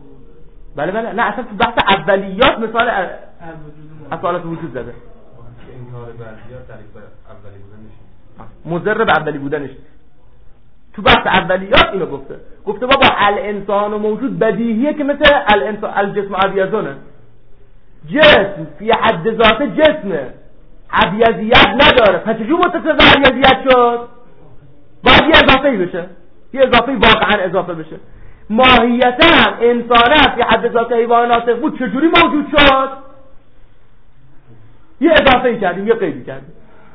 بله نه اصلا تو بحث اولیات مثال اصالت وجود زده. انکار بعضیات دلیل بر اولی بودنش نیست. مضر به اولی بودنش. تو بحث اولیات اینو گفته بابا الانسان و موجود بدیهیه که مثل الانسان الجسم ابیضونه. جسم فی حد ذات جسمه، ابیضیت نداره، پس چجور متصل به ابیضیت شد؟ باید یه اضافه‌ای بشه، یه اضافه‌ای واقعا اضافه بشه. ماهیتا انسانه فی حد ذات حیوان ناطق بود، چجوری موجود شد؟ یه اضافه‌ای کردیم، یه قیدی کردیم.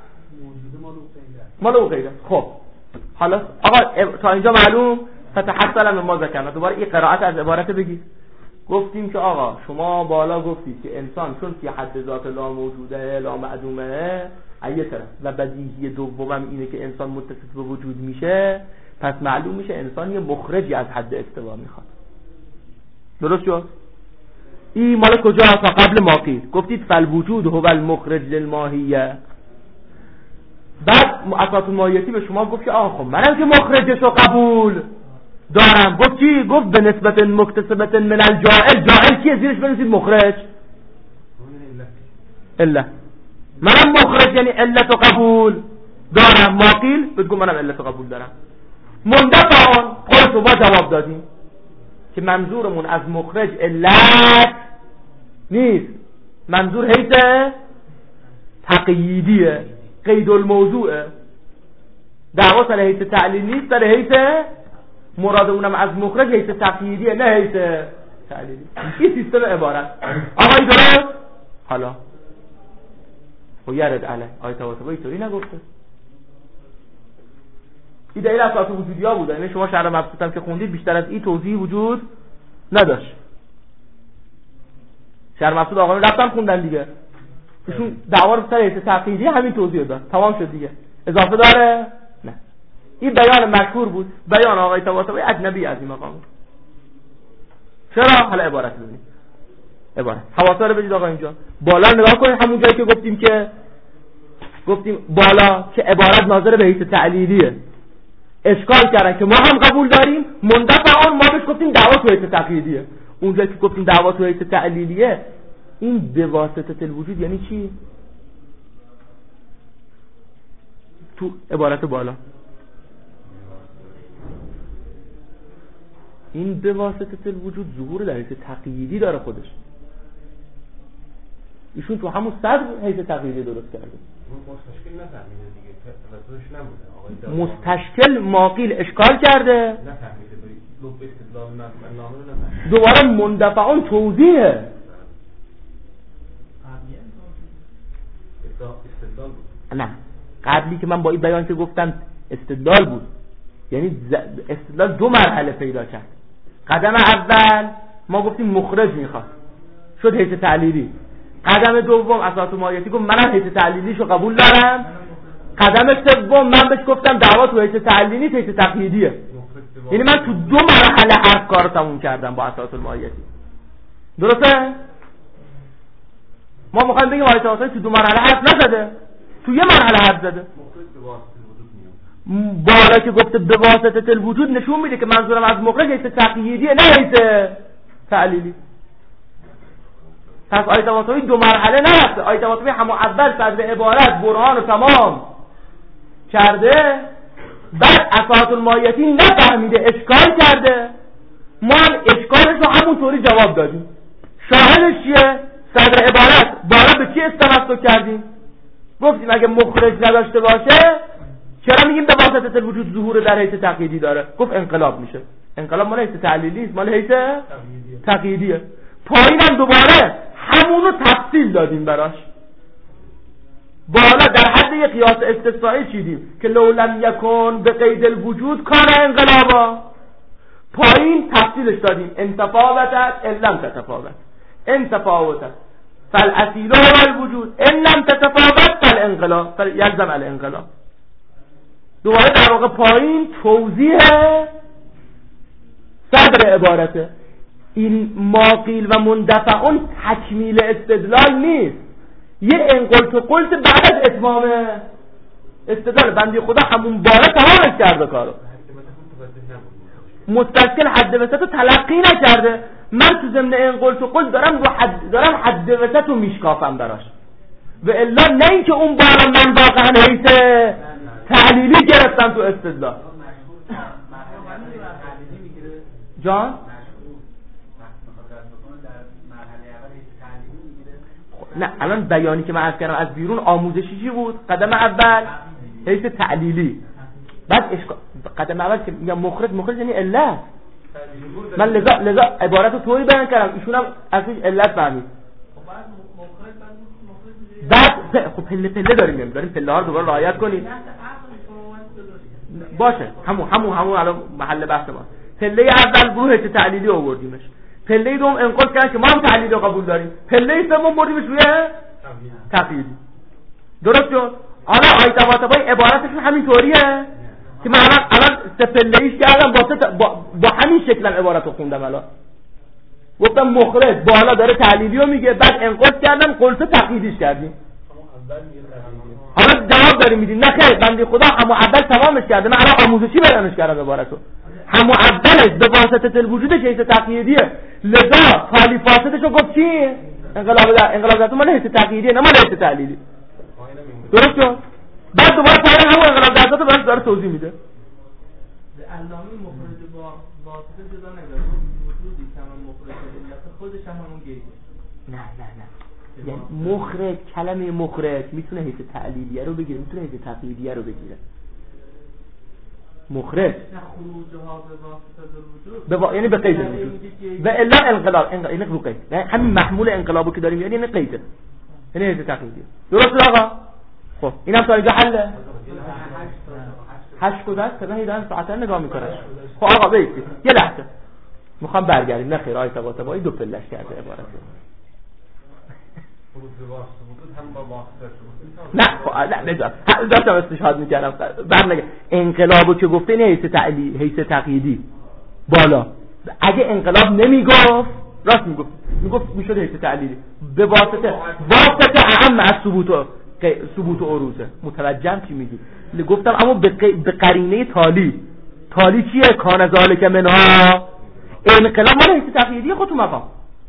مال او غیره. خب حالا آقا تا اینجا معلوم فتحصل من ما ذکرنا. دوباره این قرائت از عبارت بگید. گفتیم که آقا شما بالا گفتید که انسان چون فی حد ذات لا موجوده لا معدومه ایه طرف و بدیهی دومم اینه که انسان متصف به وجود میشه، پس معلوم میشه انسان یه مخرجی از حد استوا میخواد. درست شد؟ این مال کجا؟ تا قبل ما قیل گفتید فالوجود هو المخرج للماهیه. بعد اساس الماهیتی به شما گفت که آقا خب منم که مخرجشو قبول دارم. گفت چی؟ گفت به نسبت مکتسبت من الجائل. جائل کیه؟ زیرش بنویسید مخرج. الا منم مخرج یعنی علت و قبول دارم. ماقیل بگو منم علت و قبول دارم. مندفعان خودت رو با جواب دادیم که منظورمون از مخرج علت نیست، منظور حیث تقییدیه، قید الموضوعه. دعوا سر حیث تعلیل نیست، سر حیث مرادمونم از مخرج حیث تقییدیه نه حیث تعلیلی. این سیستم عبارت آقای درست. حالا و یرد علی آیه تواتبه اینطوری نگفته. این دلیل اساس وجودی ها بوده. یعنی شما شرح مبسوط هم که خوندید بیشتر از این توضیح وجود نداشت. شرح مبسوط آقایون رفتن خوندن دیگه، ایشون دعوا رو سر حیث تقییدی همین توضیح داد، تمام شد دیگه. اضافه داره؟ نه. این بیان مشهور بود، بیان آقای طباطبایی اجنبی از این مقام. چرا؟ حالا عبارت ببینید. عبارت حواسا رو بدید آقا اینجا بالا نگاه کنید، همون جایی که گفتیم بالا که عبارت ناظر به حیث تعلیلیه. اشکال کردن که ما هم قبول داریم، مندفعان ما بهش گفتیم دعوا تو حیث تقییدیه. اونجایی که گفتیم دعوا تو حیث تعلیلیه، این به واسطه الوجود یعنی چی؟ تو عبارت بالا این به واسطه الوجود ظهور در حیث تقییدی داره خودش. ایشون تو همون صدر حیث تقییدی درست کرده. مستشکل نفهمیده دیگه، توضیحش نبوده. مستشکل ماقیل اشکال کرده، نفهمیده لب استدلال نامه رو نفهمیده. دوباره مندفعان توضیحه. استدلال بود. نه قبلی که من با این بیان که گفتم استدلال بود، یعنی استدلال دو مرحله پیدا کرد. قدم اول ما گفتیم مخرج میخواد، شد حیث تعلیلی. قدم دوم اساس ماهیتی گفت منم حیث تعلیلیشو قبول دارم. قدم سوم من بهش گفتم دعوا تو حیث تعلیلی حیث تقییدیه. یعنی من تو دو مرحله هر کارو تموم کردم با اساس الماهیتی. درسته؟ ما میخوایم بگیم آیه تواتبایی تو دو مرحله حرف نزده، تو یه مرحله حرف زده. بالا که گفته به واسطه الوجود نشون میده که منظورم از مخرج حیث تقییدیه نه حیث تعلیلی. پس آیه تواتبایی دو مرحله نرفته. آیه تواتبایی همون اول صدر عبارت برهان رو تمام کرده، بعد اساس الماهیتی نفهمیده اشکال کرده، ما هم اشکالش رو همونطوری جواب دادیم. شاهدش چیه؟ صدر عبارت بالا به چی استناد کردیم؟ گفتیم اگه مخرج نداشته باشه چرا میگیم به واسطه الوجود ظهور در حیث تقییدی داره؟ گفت انقلاب میشه. انقلاب مال حیث تعلیلی است، مال حیث تقییدیه. پایینم دوباره همونو تفصیل دادیم براش. بالا در حد یک قیاس استثنایی چیدیم که لو لم یکن به قید الوجود کان انقلابا. پایین تفصیلش دادیم انتفاوتت ان لم تتفاوت، انتفاوتت فالاصیل هو الوجود ان لم تتفاوت فالانقلاب یلزم الانقلاب. دوباره در واقع پایین توضیح صدر عبارته. این ماقیل و مندفعون تکمیل استدلال نیست، یه انقلت و قلت بعد از اتمام استدلال. بندی خدا همون بالا تمامش کرده کارو. مستشکل حد وسط رو تلقی نکرده. من تو ضمن انقلت و قلت دارم حد وسط رو میشکافم براش. و الا نه اینکه اون بالا من واقعا حیث تعلیلی گرفتم تو استدلال. جان نه الان بیانی که من عرض کردم از بیرون آموزشی چی بود؟ قدم اول حیث تعلیلی، بعد قدم اول که میگم مخرج یعنی علت. من لذا عبارت رو طوری بیان کردم ایشون هم ازش علت فهمید. بعد خب پله داریم پله ها رو دوباره رعایت کنید باشه. همون الان محل بحث ما. پله اول گروه حیث تعلیلی آوردیمش، پله دوم انقاض کردن که ما هم تعلیلی قبول داریم، پله سوم بردیمش روی تقییدی. درست شد؟ حالا آیه طباطبایی عبارتشون همین طوریه که من الان سه پله‌ایش کردم با همین شکل عبارت رو خوندم. الان گفتم مخرج بالا داره تعلیلی رو میگه، بعد انقاض کردم قلت تقییدیش کردیم. حالا جواب داریم میدیم نه خیر بنده خدا همون اول تمامش کرده، من الان آموزشی بیانش کردم عبارتو. همون اولش به واسطه الوجودش حیث تقییدیه، لذا خالی فاسدش رو گفت چی؟ انقلاب ذات مال حیث تقییدیه نه مال حیث تعلیلی. درست شد؟ بعد دوباره پایین همون انقلاب ذات رو براش داره توضیح میده. علامه مخرج با واسطه جدا نگاه وجودی که همون مخرج علت خودش هم همون گیده. نه یعنی مخرج، کلمه مخرج میتونه حیث تعلیلیه رو بگیره، میتونه حیث تقییدیه رو بگیره. مخرج خروجها به واسطه الوجود یعنی به قید الوجود و الا انقلاب یعنی رو قید، یعنی همین محمول انقلابو که داریم یعنی قیده، یعنی حیث تقییدیه. درست آقا؟ خب اینم تا اینجا حله. 8 گذشت من دارم ساعتا نگاه میکنم. خب آقا بایستید یه لحظه میخوام برگردیم. نه خیر آیه طباطبایی دو پلش کرده عبارت. نه داشتم استشهاد میکردم برنگه انقلابو که گفته نه حیث تقییدی بالا. اگه انقلاب نمیگفت راست میگفت میشد حیث تعلیلی به واسطه اهم از ثبوت و عروضه. متوجهم چی میگی؟ گفتم اما به قرینه تالی چیه؟ کان ذالک منها انقلاب مال حیث تقییدی خودتون مقام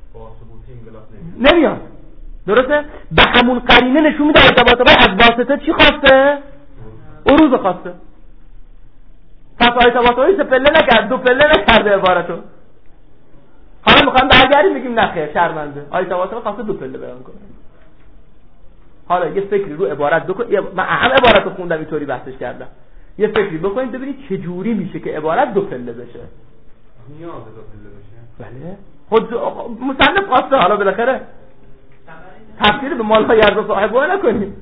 نمیاد. درسته؟ به همون قرینه نشون میده طباطبایی از واسطه چی خواسته؟ عروض خواسته. پس آیه طباطبایی سه پله نکرد، دو پله نکرده عبارتو. حالا میخوام برگردیم بگیم نه خیر شرمنده. آیه طباطبایی خواسته دو پله بیان کنه. حالا یه فکری رو عبارت بکن. من اهم عبارتو خوندم اینطوری بحثش کردم. یه فکری بکنید ببینید چه جوری میشه که عبارت دو پله بشه. نیاز دو پله بشه. بله. خود مصنف خواسته حالا بالاخره تفسیر به مالهای ارزا صاحبه نکنیم.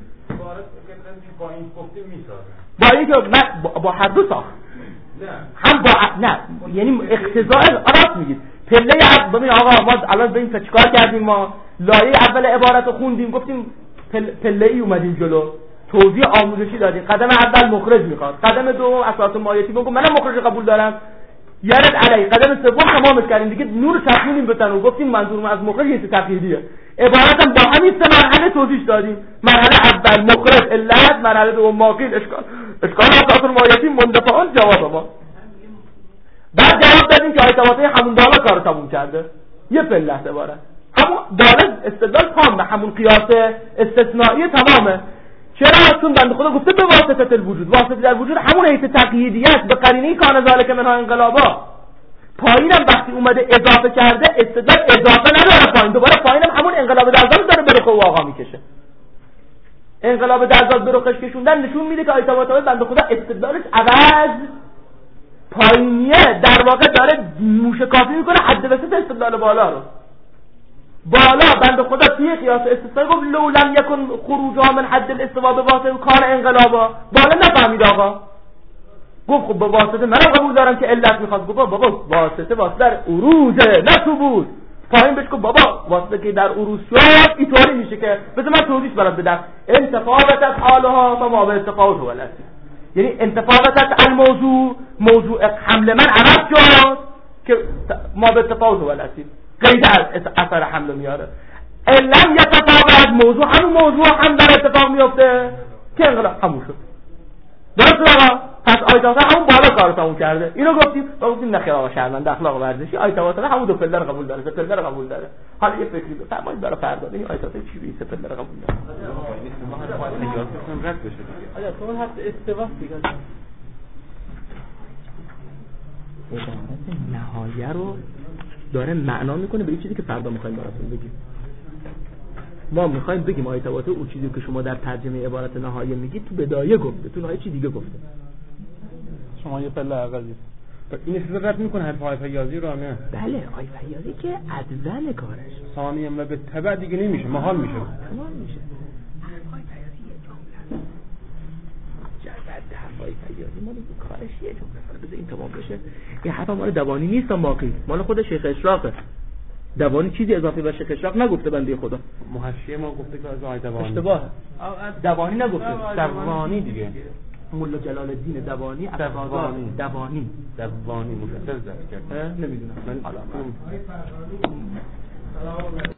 با این گفته میسازه. با اینکه من با هر دو ساخت. هم با نه یعنی اقتضاء راست میگید. پله ببین آقا ما الان ببین چیکار کردیم. ما لایه اول عبارت رو خوندیم گفتیم پله ای اومدیم جلو توضیح آموزشی دادیم. قدم اول مخرج میخواد، قدم دوم اساس مایتی بگم منم مخرج قبول دارم یارد علی، قدم سوم تمامش کردیم دیگه نور چرخونیم به تن و گفتیم منظورم از مخرج حیث تقییدیه. عبارتم با همین سه مرحله توضیح دادیم. مرحله اول مخرج علت، مرحله دوم ماقیل اشکال اساس مایتی مندفعان جواب ما. بعد جواب دادیم که آیه طباطبایی همون بالا کارو تموم کرده. یه پله عبارت همون بالا استدلال تام، همون قیاس استثنایی تمامه. چرا؟ چون بنده خدا گفته به واسطه الوجود، واسطه در وجود همون حیث تقییدیت به قرینه کان ذالک منها انقلابا. پایینم وقتی اومده اضافه کرده استدلال اضافه نداره پایین، دوباره پایینم همون انقلاب در ذات داره به رخ و آقا میکشه. انقلاب در ذات به رخش کشوندن نشون میده که آیه طباطبایی بنده خدا استدلالش عوض پایینیه، در واقع داره موشکافی میکنه حد وسط استدلال بالا رو. بالا بنده خدا توی قیاس استثنایی گفت لو لم یکن خروجها من حد الاستوا به واسطه کان انقلابا. بالا نفهمید آقا، گفت خب به واسطه منم قبول دارم که علت میخواد. گفت بابا واسطه در عروضه نه ثبوت. پایین بهش گفت بابا واسطه که در عروض شد اینطوری میشه که بذار من توضیح برات بدم. انتفاضت از حالها فما به اتفاوت هو الاصل، یعنی انتفاضت الموضوع موضوع حمل من عرض شد که ما به اتفاوت هو الاصل قید اثر حمل میاره. علم یتفاوت موضوع همون موضوع هم در اتفاق میفته که انقلاب همون شد. درست آقا؟ پس آیه تواتر همون بالا کارو تموم کرده. اینو گفتیم و گفتیم نخیر آقا شرمند اخلاق ورزشی آیه تواتر همون دو پله رو قبول داره، سه پله رو قبول داره. حالا یه فکری بفرمایید برای فردا این آیه تواتر چی سه پله رو قبول داره. ما هر وقت نگاه کنیم رد بشه دیگه. آیا تو هست استوا دیگه عبارت نهایه رو داره معنا میکنه به این چیزی که فردا میخوایم براتون بگیم. ما میخوایم بگیم آیه تواتر اون چیزی که شما در ترجمه عبارت نهایه میگید تو بدایه گفته، تو نهایه چی دیگه گفته. شما یه پله عقبی این استفاده رد میکنه حرف آیه فیاضی رو نه. بله آیه فیاضی که ادون کارش ثانی املا به تبع دیگه نمیشه، محال میشه. محال میشه. آیه فیاضی یه جمله جلد حرفای فیاضی مال کارش یه جمله. بذار این تمام بشه. این حرف مال دوانی نیست باقی، مال خود شیخ اشراقه. دوانی چیزی اضافه به شیخ اشراق نگفته بنده خدا. محشیه ما گفته که از آیه دوانی اشتباه. دوانی نگفته، دوانی دیگه. مولا جلال الدین دوانی افراد دوانی مفصل ذکر کرد. نمیدونم. من